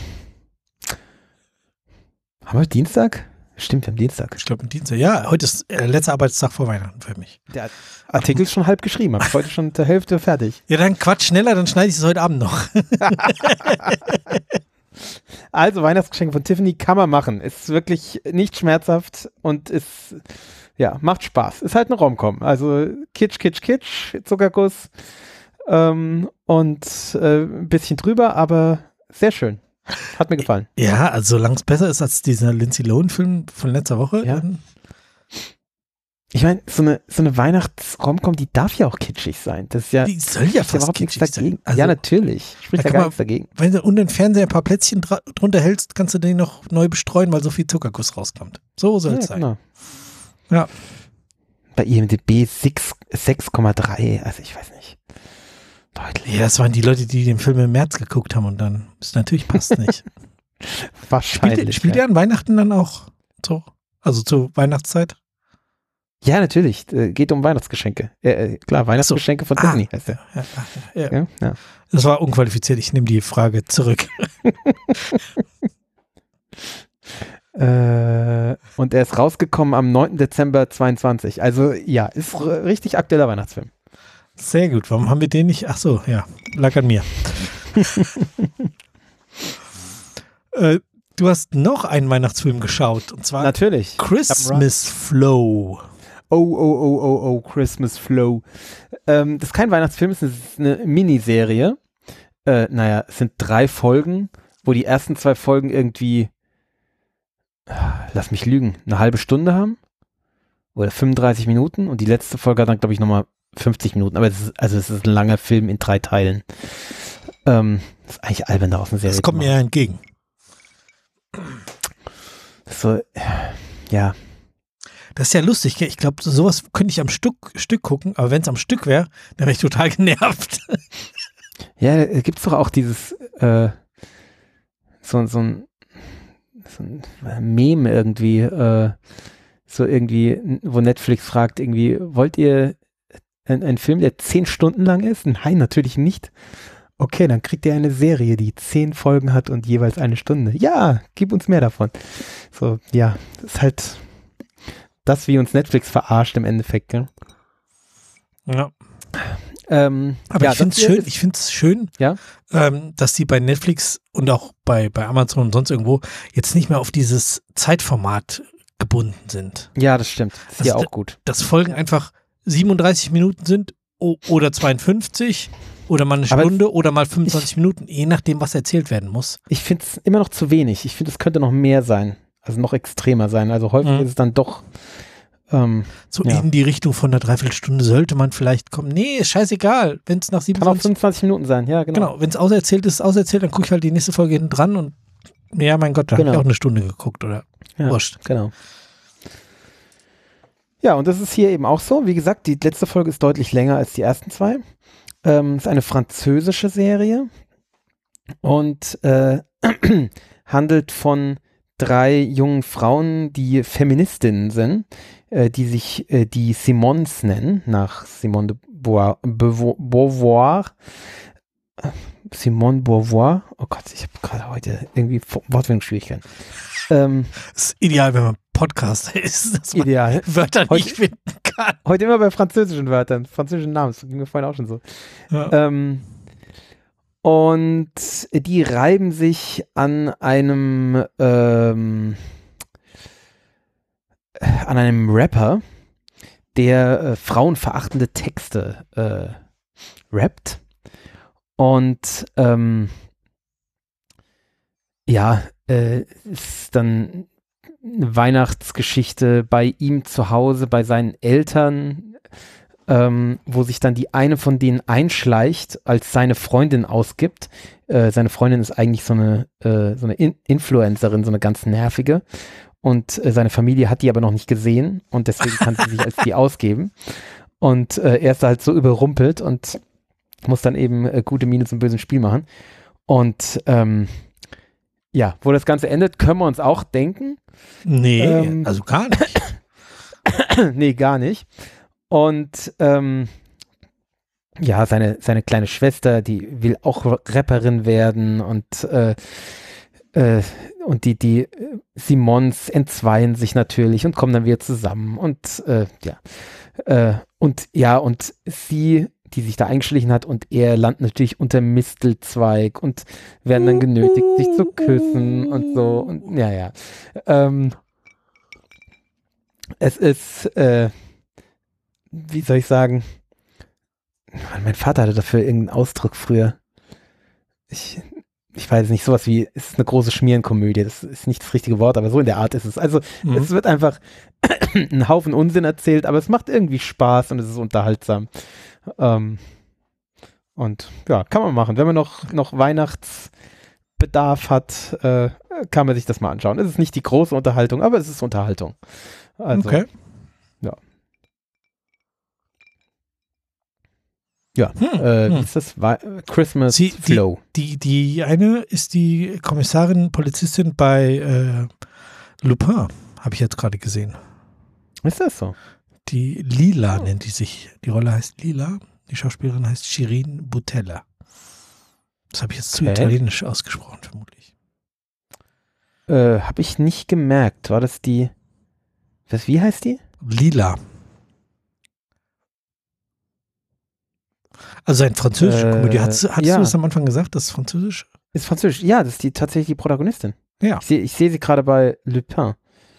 wir Dienstag? Stimmt, wir haben Dienstag. Ich glaube, am Dienstag. Ja, heute ist der letzte Arbeitstag vor Weihnachten für mich. Der Artikel ist schon halb geschrieben. Habe ich heute schon zur Hälfte fertig. Ja, dann quatsch schneller, dann schneide ich es heute Abend noch. Also, Weihnachtsgeschenke von Tiffany kann man machen. Ist wirklich nicht schmerzhaft und ist, ja, macht Spaß. Ist halt eine Rom-Com. Also, Kitsch, Zuckerguss. und ein bisschen drüber, aber sehr schön. Hat mir gefallen. Ja, also solange es besser ist als dieser Lindsay Lohan-Film von letzter Woche. Ja. Ich meine, so eine Weihnachts-Romcom, die darf ja auch kitschig sein. Das ist ja, die soll ja fast überhaupt nichts kitschig dagegen. sein. Also, ja, natürlich. Spricht ja gar nichts dagegen. Wenn du unter den Fernseher ein paar Plätzchen drunter hältst, kannst du den noch neu bestreuen, weil so viel Zuckerguss rauskommt. So soll es sein. Genau. Ja. Bei IMDb 6,3. Also ich weiß nicht. Deutlich. Ja, das waren die Leute, die den Film im März geguckt haben und dann ist natürlich passt nicht. Wahrscheinlich. Spielt ihr an Weihnachten dann auch so? Also zur Weihnachtszeit? Ja, natürlich. Geht um Weihnachtsgeschenke. Klar, Weihnachtsgeschenke von Disney heißt er. Ja. Das war unqualifiziert. Ich nehme die Frage zurück. Und er ist rausgekommen am 9. Dezember 22. Also ja, ist richtig aktueller Weihnachtsfilm. Sehr gut. Warum haben wir den nicht? Ach so, ja. Lag an mir. Du hast noch einen Weihnachtsfilm geschaut. Und zwar natürlich. Christmas Flow. Oh, Christmas Flow. Das ist kein Weihnachtsfilm, es ist eine Miniserie. Es sind 3 Folgen, wo die ersten 2 Folgen irgendwie, lass mich lügen, eine halbe Stunde haben. Oder 35 Minuten. Und die letzte Folge hat dann, glaube ich, nochmal 50 Minuten. Aber es ist ein langer Film in 3 Teilen. Das ist eigentlich albern, da aus einer Serie. Das kommt mir ja entgegen. So, ja. Das ist ja lustig, gell? Ich glaube, sowas könnte ich am Stück gucken, aber wenn es am Stück wäre, dann wäre ich total genervt. Ja, gibt es doch auch dieses so ein Meme irgendwie, so irgendwie, wo Netflix fragt irgendwie, wollt ihr einen Film, der 10 Stunden lang ist? Nein, natürlich nicht. Okay, dann kriegt ihr eine Serie, die 10 Folgen hat und jeweils 1 Stunde. Ja, gib uns mehr davon. So, ja, das ist halt das, wie uns Netflix verarscht im Endeffekt, gell? Ja. Aber ja, ich finde es schön, ja? Dass die bei Netflix und auch bei Amazon und sonst irgendwo jetzt nicht mehr auf dieses Zeitformat gebunden sind. Ja, das stimmt. Das ist ja auch gut. Dass Folgen einfach 37 Minuten sind oder 52 oder mal eine Stunde oder mal 25 Minuten, je nachdem, was erzählt werden muss. Ich finde es immer noch zu wenig. Ich finde, es könnte noch mehr sein. Also noch extremer sein. Also häufig ist es dann doch in die Richtung von einer Dreiviertelstunde sollte man vielleicht kommen. Nee, ist scheißegal. Wenn es nach 27 kann auch 25 Minuten sein, ja, genau. Genau, wenn es auserzählt ist, dann gucke ich halt die nächste Folge hinten dran und ja, mein Gott, da habe ich auch eine Stunde geguckt oder wurscht. Genau. Ja, und das ist hier eben auch so. Wie gesagt, die letzte Folge ist deutlich länger als die ersten 2. Ist eine französische Serie und handelt von 3 jungen Frauen, die Feministinnen sind, die sich die Simons nennen, nach Simone de Beauvoir. Simone Beauvoir. Oh Gott, ich habe gerade heute irgendwie Wortfindungsschwierigkeiten. Ist ideal, wenn man Podcaster ist, dass man ideal. Wörter nicht finden kann. Heute immer bei französischen Wörtern, französischen Namen. Das ging mir vorhin auch schon so. Ja. Und die reiben sich an einem Rapper, der frauenverachtende Texte rappt. Und ist dann eine Weihnachtsgeschichte bei ihm zu Hause, bei seinen Eltern, wo sich dann die eine von denen einschleicht, als seine Freundin ausgibt. Seine Freundin ist eigentlich so eine Influencerin, so eine ganz nervige. Und seine Familie hat die aber noch nicht gesehen und deswegen kann sie sich als die ausgeben. Und er ist halt so überrumpelt und muss dann eben gute Miene zum bösen Spiel machen. Und wo das Ganze endet, können wir uns auch denken. Nee, also gar nicht. Nee, gar nicht. Und seine kleine Schwester, die will auch Rapperin werden und die Simons entzweien sich natürlich und kommen dann wieder zusammen und sie, die sich da eingeschlichen hat und er landet natürlich unter Mistelzweig und werden dann genötigt, sich zu küssen und so und es ist wie soll ich sagen, Mein Vater hatte dafür irgendeinen Ausdruck früher. Ich weiß nicht, sowas wie, es ist eine große Schmierenkomödie, das ist nicht das richtige Wort, aber so in der Art ist es. Also es wird einfach ein Haufen Unsinn erzählt, aber es macht irgendwie Spaß und es ist unterhaltsam. Und ja, kann man machen. Wenn man noch Weihnachtsbedarf hat, kann man sich das mal anschauen. Es ist nicht die große Unterhaltung, aber es ist Unterhaltung. Also, okay. Ja. Ja, wie ist das? Christmas Flow. Die eine ist die Kommissarin, Polizistin bei Lupin, habe ich jetzt gerade gesehen. Ist das so? Die Lila nennt die sich. Die Rolle heißt Lila. Die Schauspielerin heißt Shirin Butella. Das habe ich jetzt zu italienisch ausgesprochen, vermutlich. Habe ich nicht gemerkt. War das die... wie heißt die? Lila. Also ein französische Komödie. Hattest du das am Anfang gesagt, das ist französisch? Ist französisch. Ja, das ist tatsächlich die Protagonistin. Ja. Ich sehe sie gerade bei Lupin.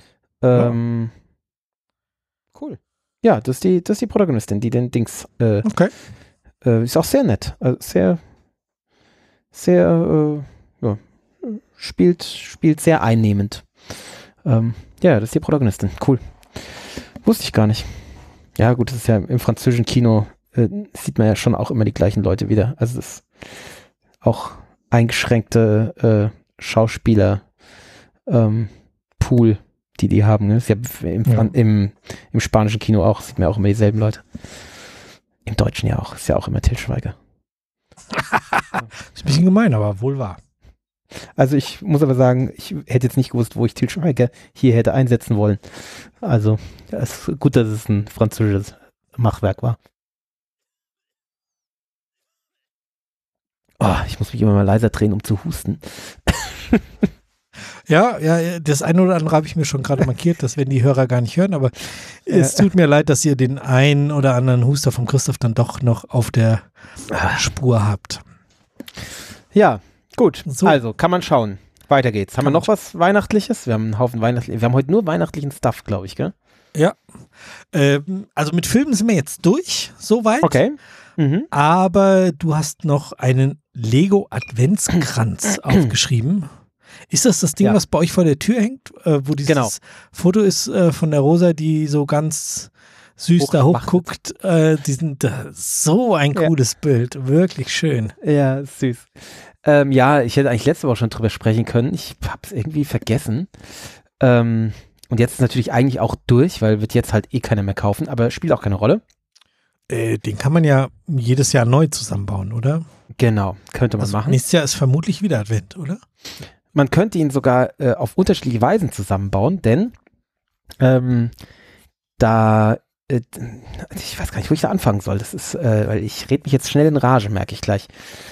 Cool. Ja, das ist die Protagonistin, die den Dings okay. Ist auch sehr nett. Also sehr spielt sehr einnehmend. Ja, das ist die Protagonistin. Cool. Wusste ich gar nicht. Ja, gut, das ist ja im französischen Kino sieht man ja schon auch immer die gleichen Leute wieder. Also das ist auch eingeschränkte Schauspieler Pool, die haben. Ne? Das ist ja im spanischen Kino auch, sieht man auch immer dieselben Leute. Im Deutschen ja auch. Ist ja auch immer Til Schweiger. Ist ein bisschen gemein, aber wohl wahr. Also ich muss aber sagen, ich hätte jetzt nicht gewusst, wo ich Til Schweiger hier hätte einsetzen wollen. Also es ist gut, dass es ein französisches Machwerk war. Oh, ich muss mich immer mal leiser drehen, um zu husten. Ja, das eine oder andere habe ich mir schon gerade markiert, das werden die Hörer gar nicht hören, aber es tut mir leid, dass ihr den einen oder anderen Huster von Christoph dann doch noch auf der Spur habt. Ja, gut. So. Also, kann man schauen. Weiter geht's. Haben wir noch was Weihnachtliches? Wir haben einen Haufen Weihnachtliches. Wir haben heute nur weihnachtlichen Stuff, glaube ich, gell? Ja. Also mit Filmen sind wir jetzt durch, soweit. Okay. Mhm. Aber du hast noch einen Lego-Adventskranz aufgeschrieben. Ist das Ding, was bei euch vor der Tür hängt? Wo dieses Foto ist von der Rosa, die so ganz süß da hochguckt. So ein cooles Bild. Wirklich schön. Ja, süß. Ja, ich hätte eigentlich letzte Woche schon drüber sprechen können. Ich habe es irgendwie vergessen. Und jetzt ist natürlich eigentlich auch durch, weil wird jetzt halt keiner mehr kaufen, aber spielt auch keine Rolle. Den kann man ja jedes Jahr neu zusammenbauen, oder? Genau, könnte man machen. Nächstes Jahr ist vermutlich wieder Advent, oder? Man könnte ihn sogar auf unterschiedliche Weisen zusammenbauen, denn ich weiß gar nicht, wo ich da anfangen soll. Das ist, weil ich rede mich jetzt schnell in Rage, merke ich gleich.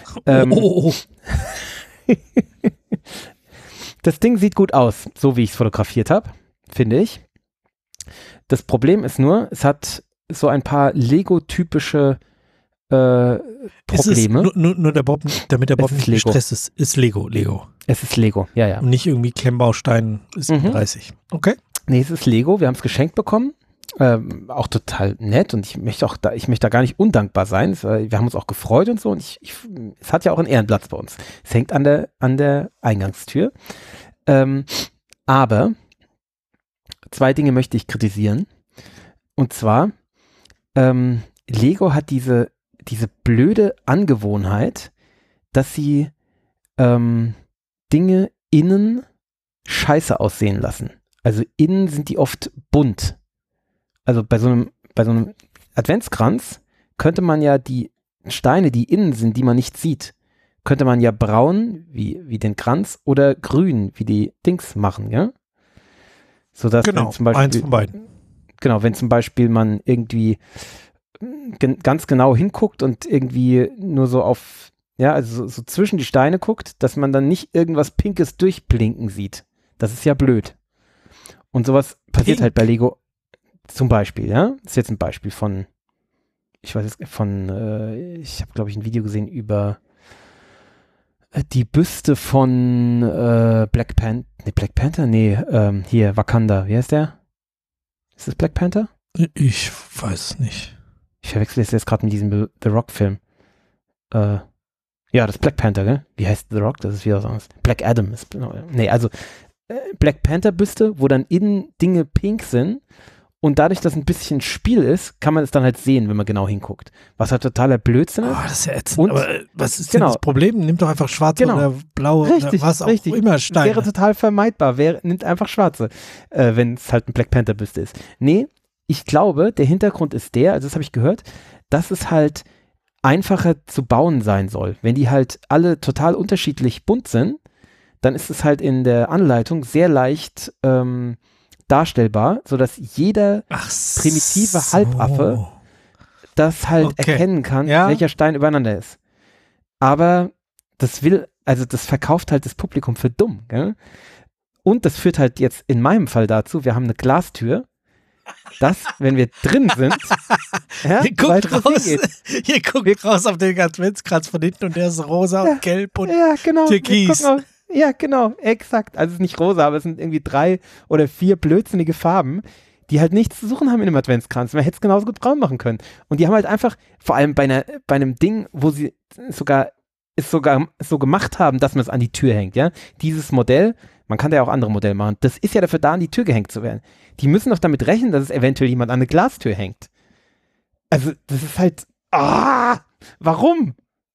Das Ding sieht gut aus, so wie ich es fotografiert habe, finde ich. Das Problem ist nur, es hat so ein paar Lego-typische Probleme. Nur der Bob, damit der Bob nicht gestresst ist Lego. Es ist Lego, ja. Und nicht irgendwie Klemmbaustein 37. Okay. Nee, es ist Lego. Wir haben es geschenkt bekommen. Auch total nett und ich möchte da gar nicht undankbar sein. Wir haben uns auch gefreut und so und es hat ja auch einen Ehrenplatz bei uns. Es hängt an der Eingangstür. Aber 2 Dinge möchte ich kritisieren. Und zwar, Lego hat diese blöde Angewohnheit, dass sie Dinge innen scheiße aussehen lassen. Also innen sind die oft bunt. Also bei so einem Adventskranz könnte man ja die Steine, die innen sind, die man nicht sieht, könnte man ja braun, wie den Kranz, oder grün, wie die Dings machen, ja? Sodass genau, zum Beispiel, eins von beiden. Genau, wenn zum Beispiel man irgendwie ganz genau hinguckt und irgendwie nur so auf, ja, also so zwischen die Steine guckt, dass man dann nicht irgendwas Pinkes durchblinken sieht. Das ist ja blöd. Und sowas passiert halt bei Lego. Zum Beispiel, ja, das ist jetzt ein Beispiel von, ich habe, glaube ich, ein Video gesehen über die Büste von Black Panther? Hier, Wakanda, wie heißt der? Ist das Black Panther? Ich weiß es nicht. Ich verwechsel es jetzt gerade mit diesem The Rock-Film. Ja, das Black Panther, gell? Wie heißt The Rock? Das ist wieder was anderes. Black Adam ist, nee, also Black Panther-Büste, wo dann innen Dinge pink sind und dadurch, dass ein bisschen Spiel ist, kann man es dann halt sehen, wenn man genau hinguckt. Was halt totaler Blödsinn ist. Oh, das ist ja ätzend. Und, aber was ist denn das Problem? Nimm doch einfach schwarze oder blaue oder was auch immer Steine. Wäre total vermeidbar. Nimmt einfach schwarze, wenn es halt ein Black Panther-Büste ist. Nee, ich glaube, der Hintergrund ist also das habe ich gehört, dass es halt einfacher zu bauen sein soll. Wenn die halt alle total unterschiedlich bunt sind, dann ist es halt in der Anleitung sehr leicht darstellbar, sodass jeder primitive Halbaffe das halt erkennen kann, welcher Stein übereinander ist. Aber das verkauft halt das Publikum für dumm. Gell? Und das führt halt jetzt in meinem Fall dazu, wir haben eine Glastür, dass, wenn wir drin sind, ihr guckt raus auf den Adventskranz von hinten und der ist rosa und gelb und türkis. Ja, genau, exakt. Also es ist nicht rosa, aber es sind irgendwie 3 oder 4 blödsinnige Farben, die halt nichts zu suchen haben in einem Adventskranz. Man hätte es genauso gut braun machen können. Und die haben halt einfach, vor allem bei einem Ding, wo sie sogar so gemacht haben, dass man es an die Tür hängt, ja. Dieses Modell, man kann da ja auch andere Modelle machen, das ist ja dafür da, an die Tür gehängt zu werden. Die müssen doch damit rechnen, dass es eventuell jemand an eine Glastür hängt. Also, das ist halt, warum?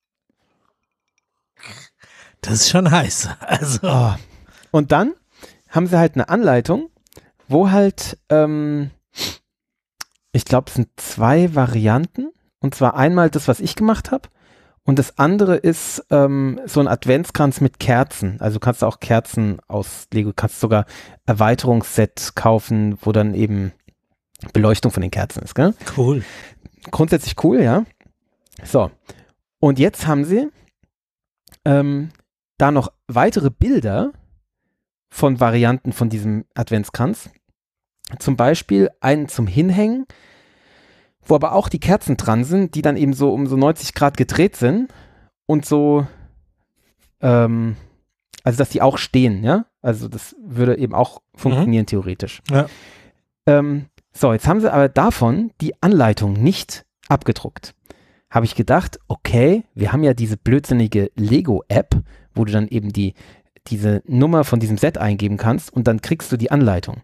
Das ist schon heiß. Also. Und dann haben sie halt eine Anleitung, wo halt, ich glaube, es sind 2 Varianten. Und zwar einmal das, was ich gemacht habe. Und das andere ist so ein Adventskranz mit Kerzen. Also du kannst auch Kerzen aus Lego, kannst sogar Erweiterungsset kaufen, wo dann eben Beleuchtung von den Kerzen ist, gell? Cool. Grundsätzlich cool, ja. So. Und jetzt haben sie da noch weitere Bilder von Varianten von diesem Adventskranz. Zum Beispiel einen zum Hinhängen, wo aber auch die Kerzen dran sind, die dann eben so um so 90 Grad gedreht sind und so, also dass die auch stehen, ja. Also das würde eben auch funktionieren theoretisch. Ja. So, jetzt haben sie aber davon die Anleitung nicht abgedruckt. Habe ich gedacht, okay, wir haben ja diese blödsinnige Lego-App, wo du dann eben diese Nummer von diesem Set eingeben kannst und dann kriegst du die Anleitung.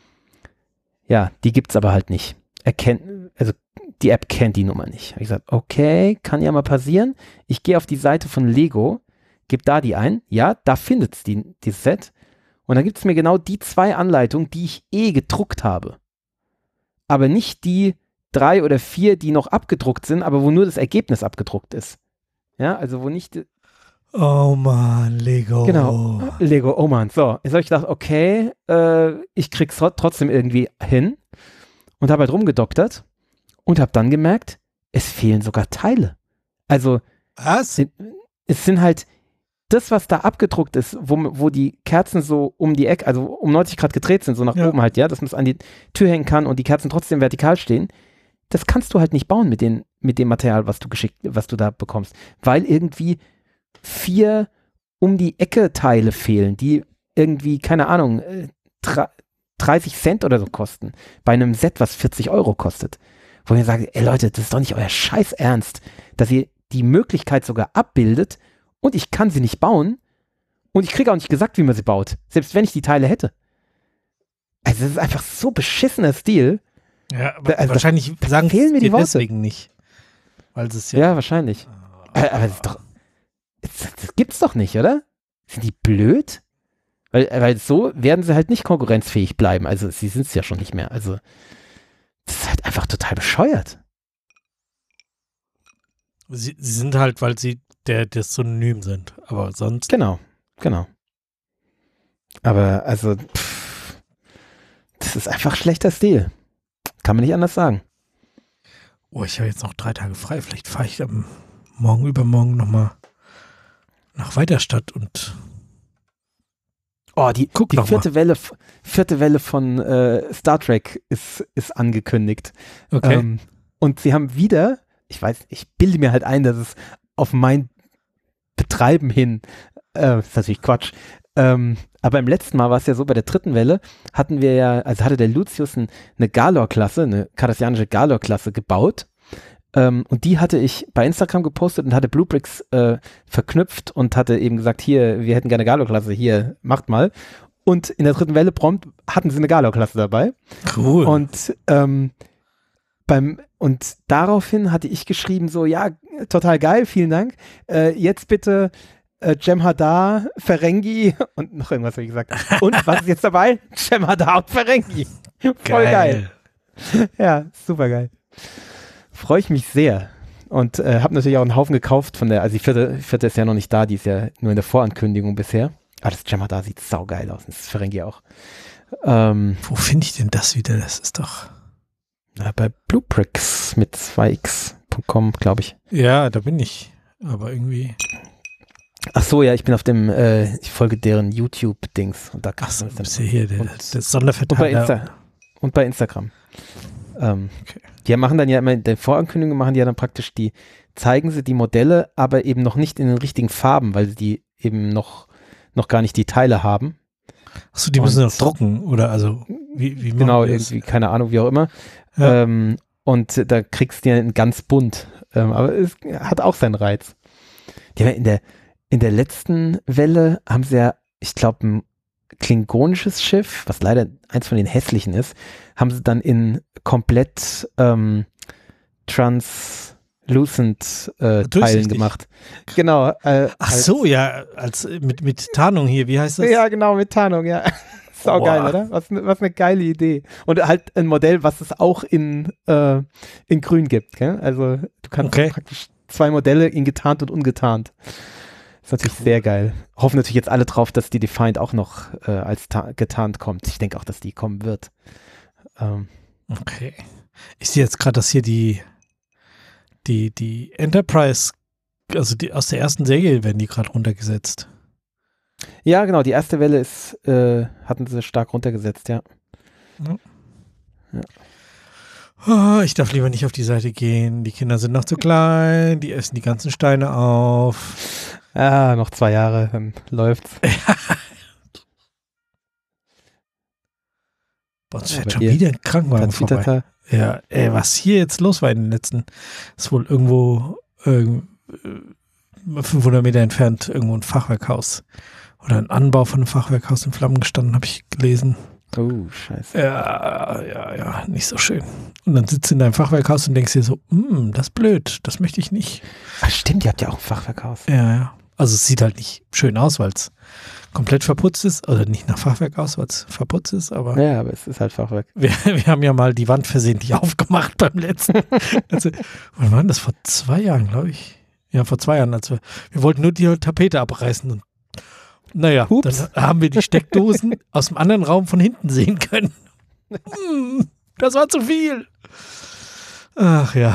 Ja, die gibt's aber halt nicht. Also die App kennt die Nummer nicht. Habe ich gesagt, okay, kann ja mal passieren. Ich gehe auf die Seite von Lego, gebe da die ein. Ja, da findet es dieses Set. Und dann gibt es mir genau die 2 Anleitungen, die ich gedruckt habe. Aber nicht die 3 oder 4, die noch abgedruckt sind, aber wo nur das Ergebnis abgedruckt ist. Ja, also wo nicht... Oh man, Lego. Genau, Lego, oh man. So, jetzt habe ich gedacht, okay, ich krieg's trotzdem irgendwie hin und habe halt rumgedoktert und habe dann gemerkt, es fehlen sogar Teile. Also, was? Es sind halt das, was da abgedruckt ist, wo die Kerzen so um die Ecke, also um 90 Grad gedreht sind, so nach oben halt, ja, dass man es an die Tür hängen kann und die Kerzen trotzdem vertikal stehen. Das kannst du halt nicht bauen mit dem Material, was du da bekommst, weil irgendwie 4 um die Ecke Teile fehlen, die irgendwie, keine Ahnung, 30 Cent oder so kosten, bei einem Set, was 40 Euro kostet. Wo ihr sagt, ey Leute, das ist doch nicht euer Scheiß Ernst, dass ihr die Möglichkeit sogar abbildet und ich kann sie nicht bauen und ich kriege auch nicht gesagt, wie man sie baut, selbst wenn ich die Teile hätte. Also das ist einfach so beschissener Stil. Ja, aber also wahrscheinlich sagen fehlen mir die Worte. Deswegen nicht. Weil es ja, wahrscheinlich. Aber das ist doch, das gibt's doch nicht, oder? Sind die blöd? Weil so werden sie halt nicht konkurrenzfähig bleiben. Also sie sind es ja schon nicht mehr. Also das ist halt einfach total bescheuert. Sie sind halt, weil sie das Synonym sind. Aber sonst... Genau. Aber also das ist einfach schlechter Stil. Kann man nicht anders sagen. Oh, ich habe jetzt noch 3 Tage frei. Vielleicht fahre ich morgen, übermorgen nochmal nach Weiterstadt und die vierte Welle von Star Trek ist angekündigt. Okay. Und sie haben wieder, ich bilde mir halt ein, dass es auf mein Betreiben hin, ist natürlich Quatsch, aber im letzten Mal war es ja so, bei der 3. Welle hatte der Lucius eine Galor-Klasse, eine kardassianische Galor-Klasse gebaut, Und die hatte ich bei Instagram gepostet und hatte Bluebricks verknüpft und hatte eben gesagt, hier, wir hätten gerne Galor-Klasse, hier, macht mal. Und in der dritten Welle prompt hatten sie eine Galor-Klasse dabei. Cool. Und daraufhin hatte ich geschrieben so, ja, total geil, vielen Dank. Jetzt bitte Jem'Hadar, Ferengi und noch irgendwas habe ich gesagt. Und was ist jetzt dabei? Jem'Hadar und Ferengi. Voll geil. Ja, super geil. Freue ich mich sehr. Und habe natürlich auch einen Haufen gekauft von der, also die vierte ist ja noch nicht da, die ist ja nur in der Vorankündigung bisher. Aber das Jem'Hadar sieht saugeil aus. Das ist Ferengi auch. Wo finde ich denn das wieder? Das ist doch... Bei Bluebricks mit 2x.com, glaube ich. Ja, da bin ich. Aber irgendwie... Ach so, ja, ich bin auf dem, ich folge deren YouTube-Dings. Und da Ach so, dann ist ja hier das Sonderverteiler. Und bei Instagram. Okay. Die machen dann ja immer, in der Vorankündigung machen die ja dann praktisch zeigen sie die Modelle, aber eben noch nicht in den richtigen Farben, weil sie die eben noch gar nicht die Teile haben. Achso, die müssen noch drucken, oder? Also, wie machen genau, die das? irgendwie, keine Ahnung, wie auch immer. Ja. Und da kriegst du ja in ganz bunt. Aber es hat auch seinen Reiz. Die haben ja in der letzten Welle haben sie ja, ich glaube, ein klingonisches Schiff, was leider eins von den hässlichen ist, haben sie dann in komplett translucent Teilen gemacht. Genau. Ach so, ja, mit Tarnung hier, wie heißt das? Ja, genau, mit Tarnung, ja. Saugeil, oder? Was eine geile Idee. Und halt ein Modell, was es auch in grün gibt, gell? Also du kannst praktisch 2 Modelle in getarnt und ungetarnt. Das ist natürlich sehr geil. Hoffen natürlich jetzt alle drauf, dass die Defiant auch noch als getarnt kommt. Ich denke auch, dass die kommen wird. Okay. Ich sehe jetzt gerade, dass hier die Enterprise, also die aus der ersten Serie werden die gerade runtergesetzt. Ja, genau. Die erste Welle hatten sie stark runtergesetzt, ja. Ja. Oh, ich darf lieber nicht auf die Seite gehen. Die Kinder sind noch zu klein. Die essen die ganzen Steine auf. Ah, noch 2 Jahre, dann läuft's. Boah, es fährt schon wieder ein Krankenwagen vorbei. Ja, was hier jetzt los war in den letzten, ist wohl irgendwo 500 Meter entfernt irgendwo ein Fachwerkhaus oder ein Anbau von einem Fachwerkhaus in Flammen gestanden, habe ich gelesen. Oh, scheiße. Ja, nicht so schön. Und dann sitzt du in deinem Fachwerkhaus und denkst dir so, das ist blöd, das möchte ich nicht. Ach stimmt, ihr habt ja auch ein Fachwerkhaus. Ja. Also es sieht halt nicht schön aus, weil es komplett verputzt ist, oder nicht nach Fachwerk aus, weil es verputzt ist, aber... Ja, aber es ist halt Fachwerk. Wir haben ja mal die Wand versehentlich aufgemacht beim letzten. Also, wann war das? Vor 2 Jahren, glaube ich. Ja, vor 2 Jahren. Also wir wollten nur die Tapete abreißen und naja, dann haben wir die Steckdosen aus dem anderen Raum von hinten sehen können. Das war zu viel. Ach ja.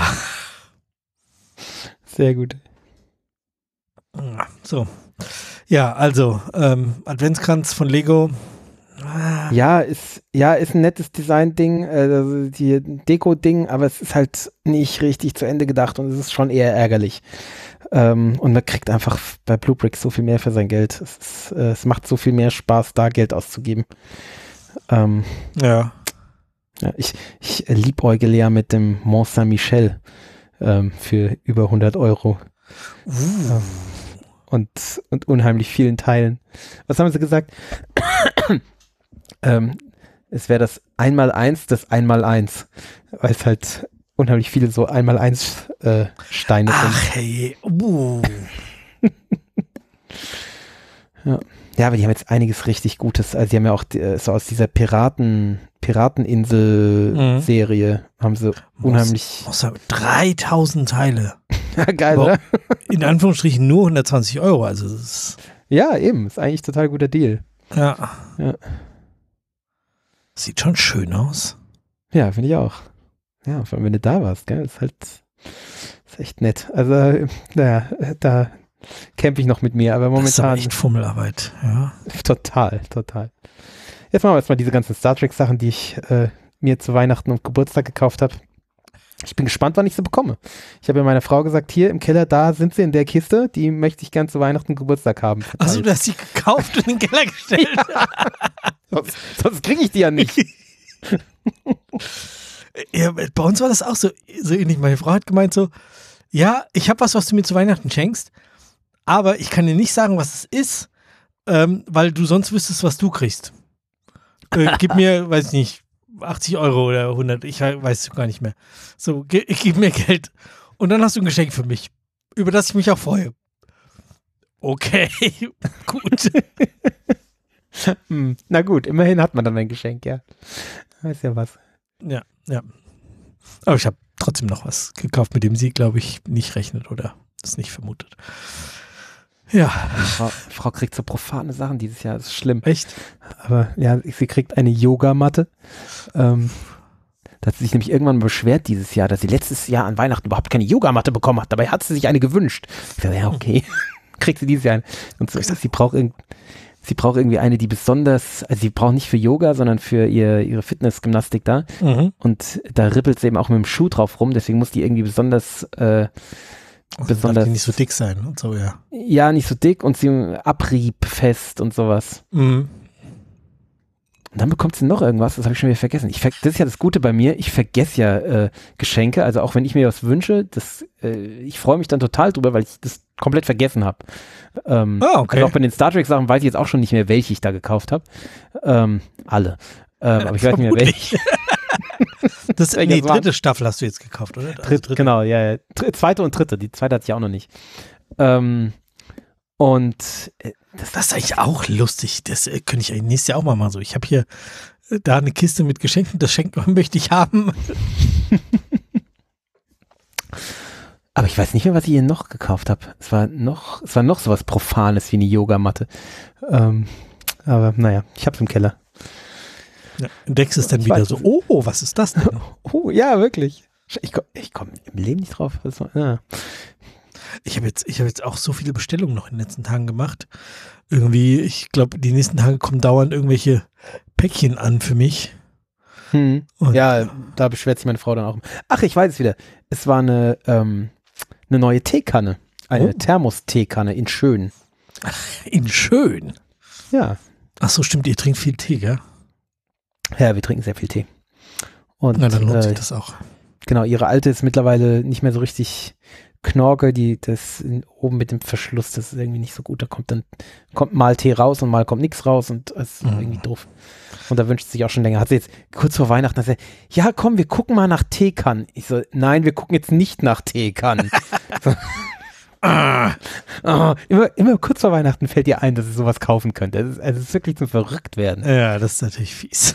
Sehr gut. So. Ja, also, Adventskranz von Lego. Ja, ist ein nettes Design-Ding, also die Deko-Ding, aber es ist halt nicht richtig zu Ende gedacht und es ist schon eher ärgerlich. Und man kriegt einfach bei Bluebricks so viel mehr für sein Geld. Es macht so viel mehr Spaß, da Geld auszugeben. Ja, ich liebäugle ja mit dem Mont Saint-Michel für über 100 €. Und unheimlich vielen Teilen. Was haben sie gesagt? Es wäre das 1x1 des 1x1, weil es halt unheimlich viele so 1x1 Steine sind. Ach hey, Ja, aber die haben jetzt einiges richtig Gutes. Also die haben ja auch so aus dieser Pirateninsel-Serie haben sie unheimlich... 3000 Teile. Ja, geil, oder? In Anführungsstrichen nur 120 €. Also das ist ja, eben. Ist eigentlich ein total guter Deal. Ja. Sieht schon schön aus. Ja, finde ich auch. Ja, vor allem, wenn du da warst, gell? Ist echt nett. Also, naja, da kämpfe ich noch mit mir, aber momentan. Das ist aber echt Fummelarbeit, ja. Total. Jetzt machen wir erstmal diese ganzen Star Trek-Sachen, die ich mir zu Weihnachten und Geburtstag gekauft habe. Ich bin gespannt, wann ich sie bekomme. Ich habe ja meiner Frau gesagt, hier im Keller, da sind sie in der Kiste, die möchte ich gern zu Weihnachten und Geburtstag haben. Achso, du hast sie gekauft und in den Keller gestellt. Ja. Sonst kriege ich die ja nicht. Ja, bei uns war das auch so ähnlich. Meine Frau hat gemeint so, ja, ich habe was du mir zu Weihnachten schenkst, aber ich kann dir nicht sagen, was es ist, weil du sonst wüsstest, was du kriegst. Gib mir, weiß ich nicht, 80 Euro oder 100, ich weiß es gar nicht mehr. So, gib mir Geld und dann hast du ein Geschenk für mich, über das ich mich auch freue. Okay, gut. Na gut, immerhin hat man dann ein Geschenk, ja. Weiß ja was. Ja. Aber ich habe trotzdem noch was gekauft, mit dem sie, glaube ich, nicht rechnet oder es nicht vermutet. Ja. Frau kriegt so profane Sachen dieses Jahr, das ist schlimm. Echt? Aber ja, sie kriegt eine Yogamatte. Da hat sie sich nämlich irgendwann beschwert dieses Jahr, dass sie letztes Jahr an Weihnachten überhaupt keine Yogamatte bekommen hat. Dabei hat sie sich eine gewünscht. Ich sage, ja, okay. Kriegt sie dieses Jahr eine. Und so, sie braucht irgendwie eine, die besonders, also sie braucht nicht für Yoga, sondern für ihre Fitnessgymnastik da. Mhm. Und da rippelt sie eben auch mit dem Schuh drauf rum, deswegen muss die irgendwie besonders darf die nicht so dick sein und so, ja. Ja, nicht so dick und sie abriebfest und sowas. Mhm. Und dann bekommt sie noch irgendwas, das habe ich schon wieder vergessen. Das ist ja das Gute bei mir, ich vergesse ja Geschenke, also auch wenn ich mir was wünsche, ich freue mich dann total drüber, weil ich das komplett vergessen habe. Okay. Also auch bei den Star Trek Sachen weiß ich jetzt auch schon nicht mehr, welche ich da gekauft habe. Alle. Aber ich weiß nicht mehr, welche. Dritte Staffel hast du jetzt gekauft, oder? Dritte. Genau, ja. Zweite und dritte. Die zweite hat sie auch noch nicht. Und das ist eigentlich auch lustig. Das könnte ich eigentlich nächstes Jahr auch mal machen. So, ich habe hier da eine Kiste mit Geschenken. Das möchte ich haben. Aber ich weiß nicht mehr, was ich hier noch gekauft habe. Es war noch sowas Profanes wie eine Yogamatte. Aber naja, ich hab's im Keller. Ja, entdeckst es dann wieder so, oh, was ist das denn? Oh, ja, wirklich. Ich komm im Leben nicht drauf. Ja. Ich habe jetzt auch so viele Bestellungen noch in den letzten Tagen gemacht. Irgendwie, ich glaube, die nächsten Tage kommen dauernd irgendwelche Päckchen an für mich. Ja, da beschwert sich meine Frau dann auch. Ach, ich weiß es wieder. Es war eine neue Teekanne. Eine Thermos-Teekanne in schön. In schön? Ja. Ach so, stimmt, ihr trinkt viel Tee, gell? Ja, wir trinken sehr viel Tee. Und na, dann lohnt sich das auch. Genau, ihre alte ist mittlerweile nicht mehr so richtig Knorke, oben mit dem Verschluss, das ist irgendwie nicht so gut. Da kommt mal Tee raus und mal kommt nichts raus und das ist irgendwie doof. Und da wünscht sie sich auch schon länger. Hat sie jetzt kurz vor Weihnachten gesagt, ja komm, wir gucken mal nach Teekannen. Ich so, nein, wir gucken jetzt nicht nach Teekannen. So. Immer kurz vor Weihnachten fällt ihr ein, dass ihr sowas kaufen könnt. Es ist wirklich zum Verrücktwerden. Ja, das ist natürlich fies.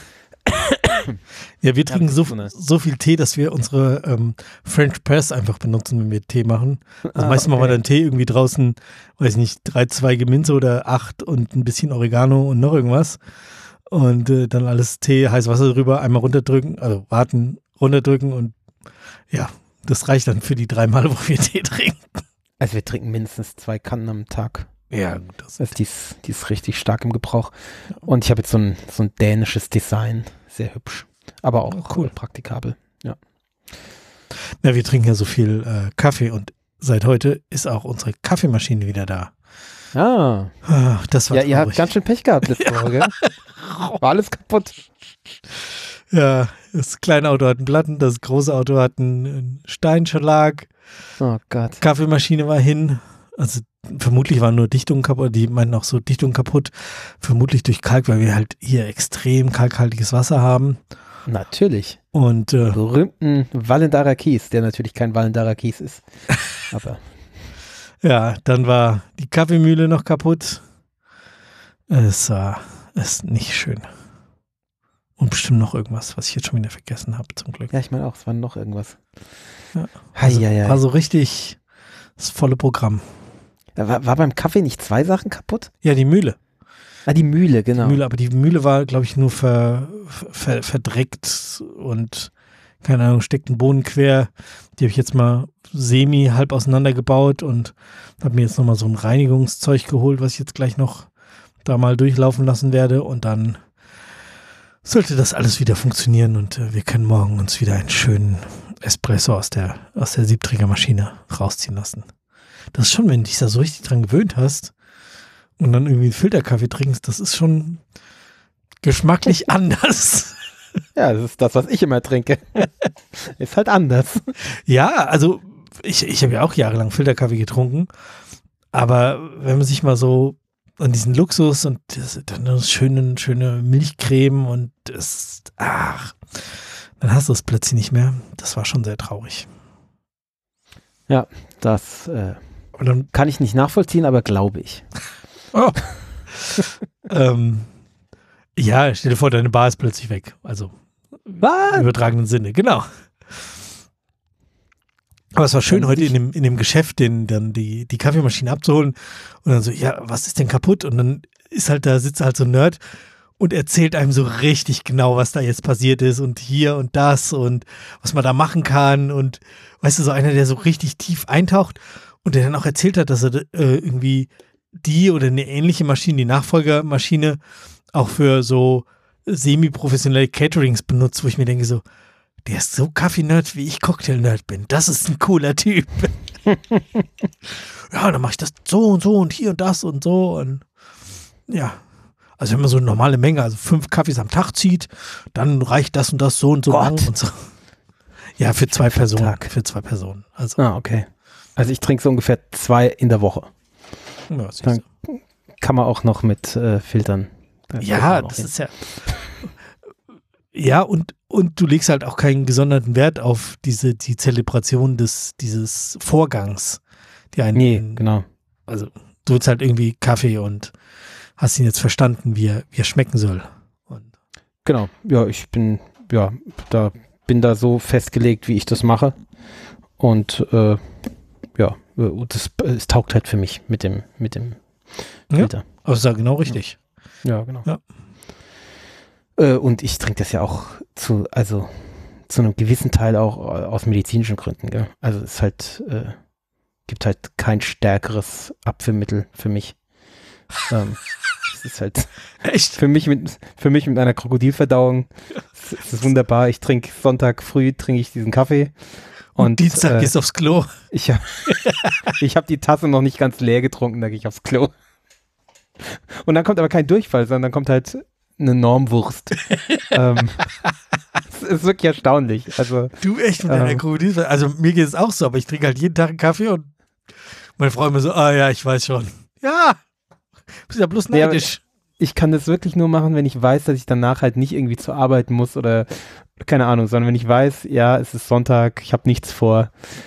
Ja, wir trinken so viel Tee, dass wir unsere French Press einfach benutzen, wenn wir Tee machen. Also meistens machen wir dann Tee irgendwie draußen, weiß nicht, 3 Zweige Minze oder 8 und ein bisschen Oregano und noch irgendwas. Und dann alles Tee, heißes Wasser drüber, einmal runterdrücken, also warten, runterdrücken und ja, das reicht dann für die 3 Male, wo wir Tee trinken. Also wir trinken mindestens 2 Kannen am Tag. Ja, gut. Also die ist richtig stark im Gebrauch. Und ich habe jetzt so ein dänisches Design. Sehr hübsch. Aber auch cool, praktikabel. Ja. Na, wir trinken ja so viel Kaffee und seit heute ist auch unsere Kaffeemaschine wieder da. Das war ja, ihr habt ganz schön Pech gehabt letzte Woche, gell? War alles kaputt. Ja, das kleine Auto hat einen Platten, das große Auto hat einen Steinschlag. Oh Gott. Kaffeemaschine war hin. Also vermutlich waren nur Dichtungen kaputt, die meinten auch so Dichtungen kaputt, vermutlich durch Kalk, weil wir halt hier extrem kalkhaltiges Wasser haben. Natürlich. Und berühmten Wallendarer Kies, der natürlich kein Wallendarer Kies ist. Aber ja, dann war die Kaffeemühle noch kaputt. Es ist nicht schön. Und bestimmt noch irgendwas, was ich jetzt schon wieder vergessen habe, zum Glück. Ja, ich meine auch, es war noch irgendwas. Ja. War so richtig das volle Programm. War beim Kaffee nicht 2 Sachen kaputt? Ja, die Mühle. Die Mühle, genau. Aber die Mühle war, glaube ich, nur verdreckt und, keine Ahnung, steckt ein Boden quer. Die habe ich jetzt mal halb auseinandergebaut und habe mir jetzt nochmal so ein Reinigungszeug geholt, was ich jetzt gleich noch da mal durchlaufen lassen werde und dann sollte das alles wieder funktionieren und wir können morgen uns wieder einen schönen Espresso aus der Siebträgermaschine rausziehen lassen. Das ist schon, wenn du dich da so richtig dran gewöhnt hast und dann irgendwie einen Filterkaffee trinkst, das ist schon geschmacklich anders. Ja, das ist das, was ich immer trinke. Ist halt anders. Ja, also ich habe ja auch jahrelang Filterkaffee getrunken, aber wenn man sich mal so an diesen Luxus und dann das schöne Milchcreme und dann hast du es plötzlich nicht mehr. Das war schon sehr traurig. Ja, das Und dann, kann ich nicht nachvollziehen, aber glaube ich. oh. Ja, stell dir vor, deine Bar ist plötzlich weg. Also Was? im übertragenen Sinne, genau. Aber es war schön, heute in dem Geschäft dann die Kaffeemaschine abzuholen und dann so, ja, was ist denn kaputt? Und dann sitzt halt so ein Nerd und erzählt einem so richtig genau, was da jetzt passiert ist und hier und das und was man da machen kann und weißt du, so einer, der so richtig tief eintaucht und der dann auch erzählt hat, dass er irgendwie die oder eine ähnliche Maschine, die Nachfolgermaschine, auch für so semi-professionelle Caterings benutzt, wo ich mir denke so, der ist so Kaffee-Nerd, wie ich Cocktail-Nerd bin. Das ist ein cooler Typ. Ja, dann mache ich das so und hier und das und so. Und ja, also wenn man so eine normale Menge, also 5 Kaffees am Tag zieht, dann reicht das und das so und so lang und so. Ja, für 2 Personen. Tag. Für 2 Personen. Also, Okay. Also ich trinke so ungefähr 2 in der Woche. ja, Dann kann man auch noch mit filtern. ja, das ist ja. Ja, und du legst halt auch keinen gesonderten Wert auf die Zelebration dieses Vorgangs. Nee, genau. Also du willst halt irgendwie Kaffee und hast ihn jetzt verstanden, wie er schmecken soll. Und Genau. Ja, ich bin da so festgelegt, wie ich das mache. Und es taugt halt für mich mit dem Filter. aber ist ja genau richtig. Ja, genau. Ja. Und ich trinke das ja auch zu einem gewissen Teil auch aus medizinischen Gründen, gell? Also es ist halt, gibt halt kein stärkeres Abführmittel für mich. Es ist halt Echt? für mich mit einer Krokodilverdauung ist es wunderbar. Ich trinke Sonntag früh diesen Kaffee. Und Dienstag gehst du aufs Klo. Ich hab die Tasse noch nicht ganz leer getrunken, da gehe ich aufs Klo. Und dann kommt aber kein Durchfall, sondern dann kommt halt eine Normwurst. Es ist wirklich erstaunlich. Also, Du echt mit deiner Krokodilverdauung. Also mir geht es auch so, aber ich trinke halt jeden Tag einen Kaffee und meine Frau immer so, ja, ich weiß schon. Ja, bist ja bloß neidisch. Ich kann das wirklich nur machen, wenn ich weiß, dass ich danach halt nicht irgendwie zur Arbeit muss oder keine Ahnung, sondern wenn ich weiß, ja, es ist Sonntag, ich habe nichts vor.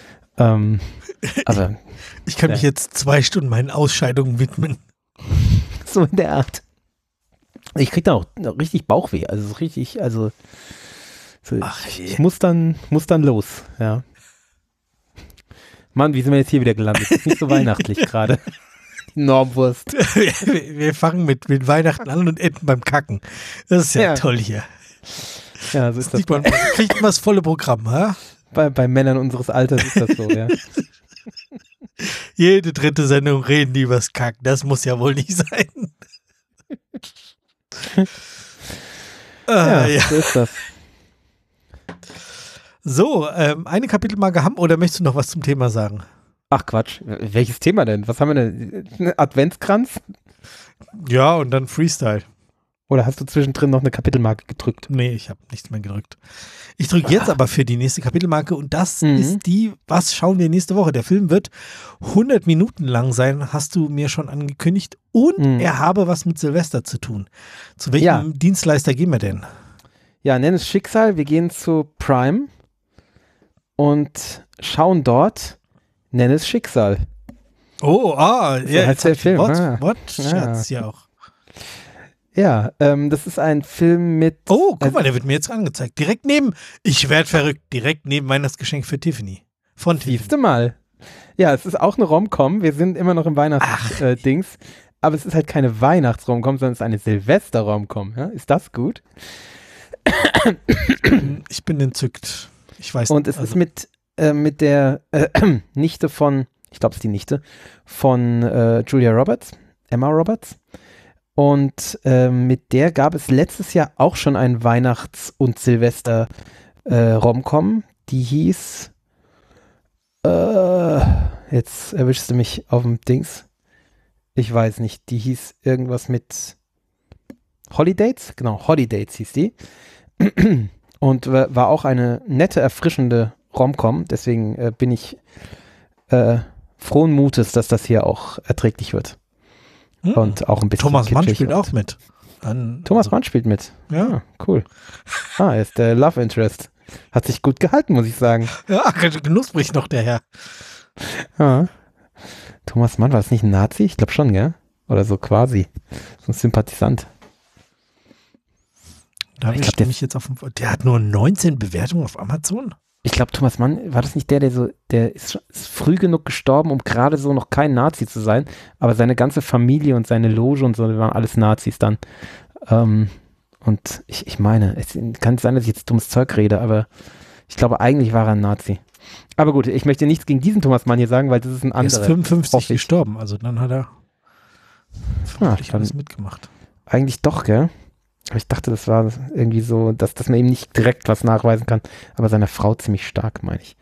Aber ich kann mich jetzt 2 Stunden meinen Ausscheidungen widmen. So in der Art. Ich krieg da auch richtig Bauchweh, also richtig, so, ich muss dann los, ja. Mann, wie sind wir jetzt hier wieder gelandet? Das ist nicht so weihnachtlich gerade. Normwurst. Wir fangen mit Weihnachten an und enden beim Kacken. Das ist ja toll hier. Ja, so ist das. Man kriegt immer das volle Programm, ha? Bei Männern unseres Alters ist das so, ja. Jede 3. Sendung reden die übers Kacken. Das muss ja wohl nicht sein. Ja, so ist das. So, eine Kapitelmarke haben oder möchtest du noch was zum Thema sagen? Ach Quatsch, welches Thema denn? Was haben wir denn? Adventskranz? Ja, und dann Freestyle. Oder hast du zwischendrin noch eine Kapitelmarke gedrückt? Nee, ich habe nichts mehr gedrückt. Ich drücke jetzt aber für die nächste Kapitelmarke und das ist was schauen wir nächste Woche? Der Film wird 100 Minuten lang sein, hast du mir schon angekündigt. Und er habe was mit Silvester zu tun. Zu welchem Dienstleister gehen wir denn? Ja, nenn es Schicksal. Wir gehen zu Prime und schauen dort Nenn es Schicksal. Oh, ja. So heißt der Film. Wortschatz ja auch. Ja, das ist ein Film mit... Oh, guck mal, der wird mir jetzt angezeigt. Direkt neben, ich werde verrückt, direkt neben Weihnachtsgeschenk für Tiffany. Von Tiffany. Siehst du mal. Ja, es ist auch eine Rom-Com. Wir sind immer noch im Weihnachts-Dings. Aber es ist halt keine Weihnachts-Rom-Com, sondern es ist eine Silvester-Rom-Com. Ja? Ist das gut? Ich bin entzückt. Ich weiß nicht. Und es ist mit der Nichte von, ich glaube, es ist die Nichte, von Julia Roberts, Emma Roberts. Und mit der gab es letztes Jahr auch schon ein Weihnachts- und Silvester-Rom-Com. Die hieß, jetzt erwischst du mich auf dem Dings. Ich weiß nicht, die hieß irgendwas mit Holidays? Genau, Holidays hieß die. Und war auch eine nette, erfrischende Rom-Com. Deswegen bin ich frohen Mutes, dass das hier auch erträglich wird. Und auch ein bisschen Thomas Mann kitschig spielt und- auch mit. Thomas Mann spielt mit. Ja. Ah, cool. Er ist der Love Interest. Hat sich gut gehalten, muss ich sagen. Ja, knusprig noch der Herr. Ja. Thomas Mann, war das nicht ein Nazi? Ich glaube schon, gell? Oder so quasi. So ein Sympathisant. Da Ich ich glaub, mich jetzt auf dem, der hat nur 19 Bewertungen auf Amazon. Ich glaube, Thomas Mann, war das nicht der ist früh genug gestorben, um gerade so noch kein Nazi zu sein, aber seine ganze Familie und seine Loge und so, die waren alles Nazis dann. Und ich meine, es kann sein, dass ich jetzt dummes Zeug rede, aber ich glaube, eigentlich war er ein Nazi. Aber gut, ich möchte nichts gegen diesen Thomas Mann hier sagen, weil das ist ein Er ist anderer. 55 hoffe ich. gestorben, also dann hat er vermutlich dann- alles mitgemacht. Eigentlich doch, gell? Aber ich dachte, das war irgendwie so, dass man eben nicht direkt was nachweisen kann, aber seiner Frau ziemlich stark, meine ich.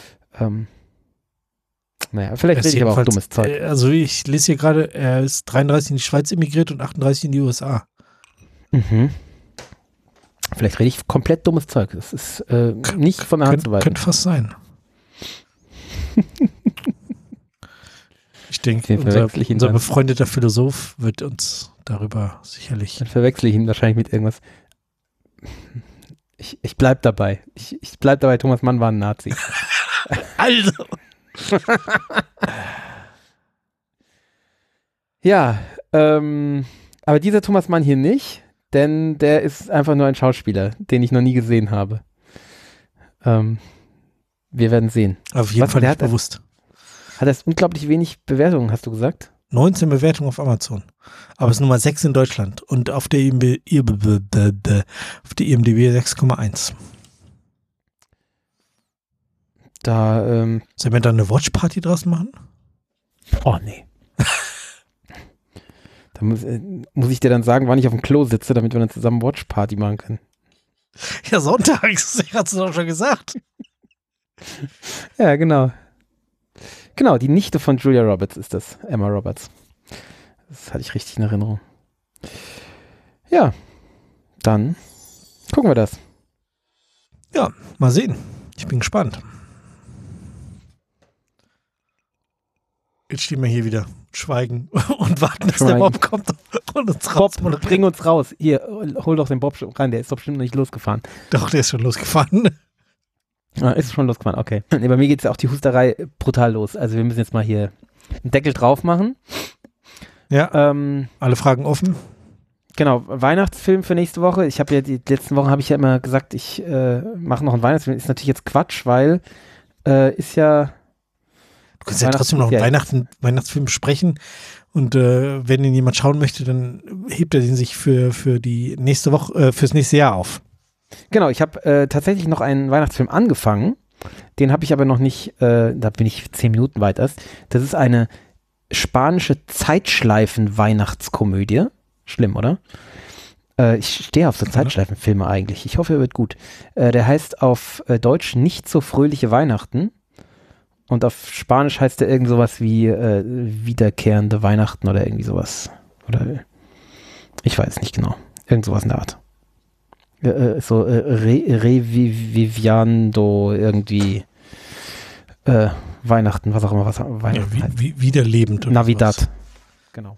Naja, vielleicht Er ist rede ich aber auch jedenfalls- dummes Zeug. Also ich lese hier gerade, er ist 33 in die Schweiz emigriert und 38 in die USA. Mhm. Vielleicht rede ich komplett dummes Zeug. Das ist nicht von der Hand zu weisen. Könnte fast sein. Ich denke, Den verwechsel ich ihn unser dann. befreundeter Philosoph wird uns darüber sicherlich. Dann verwechsel ich ihn wahrscheinlich mit irgendwas. Ich bleib dabei. Ich bleib dabei, Thomas Mann war ein Nazi. Also! Ja, aber dieser Thomas Mann hier nicht, denn der ist einfach nur ein Schauspieler, den ich noch nie gesehen habe. Wir werden sehen. Auf jeden Was, Fall der nicht hat- bewusst. Hat er unglaublich wenig Bewertungen, hast du gesagt? 19 Bewertungen auf Amazon. Aber es ist Nummer 6 in Deutschland. Und auf der IMDb 6,1. Da, Sollen wir da eine Watchparty draus machen? oh nee. Da muss ich dir dann sagen, wann ich auf dem Klo sitze, damit wir dann zusammen Watchparty machen können. Ja, sonntags. Hast du doch schon gesagt. Ja, genau. Genau, die Nichte von Julia Roberts ist das, Emma Roberts. Das hatte ich richtig in Erinnerung. Ja, dann gucken wir das. Ja, mal sehen. Ich bin gespannt. Jetzt stehen wir hier wieder, schweigen und warten, dass der Schweigen. Bob kommt und uns Bob, rausmoderiert. bring uns raus. Hier, hol doch den Bob rein, der ist doch bestimmt noch nicht losgefahren. Doch, der ist schon losgefahren. Ist schon losgefahren, okay. Nee, bei mir geht es ja auch die Husterei brutal los. Also wir müssen jetzt mal hier einen Deckel drauf machen. Ja, alle Fragen offen. Genau, Weihnachtsfilm für nächste Woche. Ich habe ja die letzten Wochen habe ich ja immer gesagt, ich mache noch einen Weihnachtsfilm. Ist natürlich jetzt Quatsch, weil ist ja Du kannst ja trotzdem noch einen Weihnachten- Weihnachtsfilm besprechen. Und wenn ihn jemand schauen möchte, dann hebt er den sich für die nächste Woche, fürs nächste Jahr auf. Genau, ich habe tatsächlich noch einen Weihnachtsfilm angefangen. Den habe ich aber noch nicht, da bin ich 10 Minuten weit erst. Das ist eine spanische Zeitschleifen-Weihnachtskomödie. Schlimm, oder? Ich stehe auf so Zeitschleifenfilme eigentlich. Ich hoffe, er wird gut. Der heißt auf Deutsch Nicht so fröhliche Weihnachten. Und auf Spanisch heißt der irgend sowas wie wiederkehrende Weihnachten oder irgendwie sowas. Oder ich weiß nicht genau. Irgend sowas in der Art. Reviviando irgendwie Weihnachten, was auch immer, was Weihnachten Ja, heißt. wiederlebend. oder Navidad. sowas. Genau.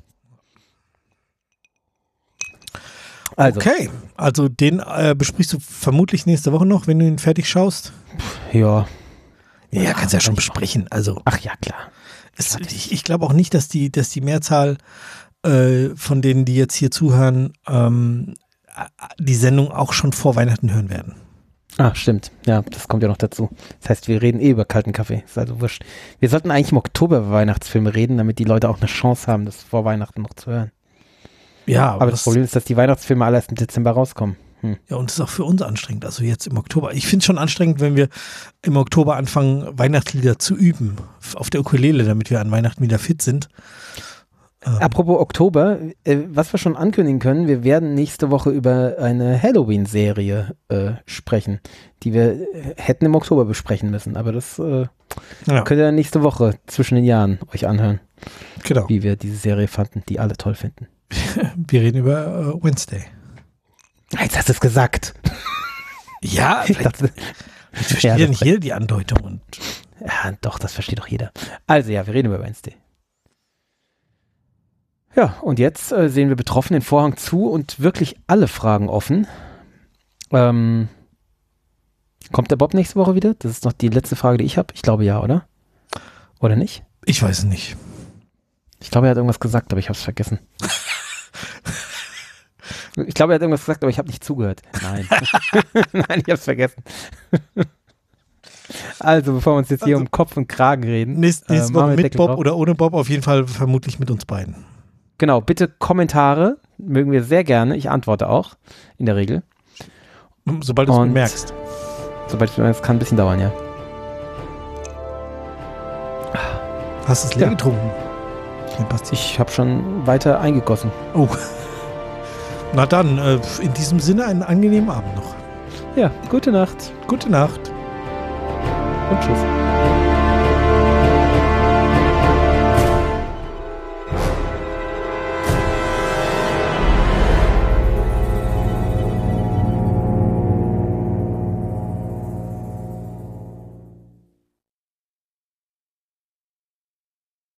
Also, Okay, also den besprichst du vermutlich nächste Woche noch, wenn du ihn fertig schaust. ja. Ja, kannst ja schon besprechen. Also Ach ja, klar. ich glaube auch nicht, dass die Mehrzahl von denen, die jetzt hier zuhören, die Sendung auch schon vor Weihnachten hören werden. Ah, stimmt. Ja, das kommt ja noch dazu. Das heißt, wir reden über kalten Kaffee. Ist also wurscht. Wir sollten eigentlich im Oktober über Weihnachtsfilme reden, damit die Leute auch eine Chance haben, das vor Weihnachten noch zu hören. Ja, Aber das Problem ist, dass die Weihnachtsfilme alle erst im Dezember rauskommen. Ja, und das ist auch für uns anstrengend. Also jetzt im Oktober. Ich finde es schon anstrengend, wenn wir im Oktober anfangen, Weihnachtslieder zu üben auf der Ukulele, damit wir an Weihnachten wieder fit sind. Apropos Oktober, was wir schon ankündigen können, wir werden nächste Woche über eine Halloween-Serie sprechen, die wir hätten im Oktober besprechen müssen. Aber das Ja, könnt ihr dann nächste Woche zwischen den Jahren euch anhören, genau. wie wir diese Serie fanden, die alle toll finden. Wir reden über Wednesday. Jetzt hast du es gesagt. Ja, Ich dachte, versteht Ja, ja das- nicht jeder die Andeutung. Und ja, doch, das versteht doch jeder. Also ja, wir reden über Wednesday. Ja, und jetzt sehen wir betroffen den Vorhang zu und wirklich alle Fragen offen. Kommt der Bob nächste Woche wieder? Das ist noch die letzte Frage, die ich habe. Ich glaube ja, oder? Oder nicht? ich weiß es nicht. Ich glaube, er hat irgendwas gesagt, aber ich habe es vergessen. Ich glaube, er hat irgendwas gesagt, aber ich habe nicht zugehört. Nein. Nein, ich habe es vergessen. Also, bevor wir uns jetzt hier um Kopf und Kragen reden. Nächste machen Woche wir mit Deckel Bob drauf. oder ohne Bob, auf jeden Fall vermutlich mit uns beiden. Genau, bitte Kommentare. Mögen wir sehr gerne. Ich antworte auch. In der Regel. Sobald du es Und- bemerkst. Sobald ich, das kann ein bisschen dauern, ja. Hast du es leer Ja. getrunken? Nee, passt nicht. Ich habe schon weiter eingegossen. Oh. Na dann, in diesem Sinne einen angenehmen Abend noch. Ja, gute Nacht Gute Nacht. und tschüss.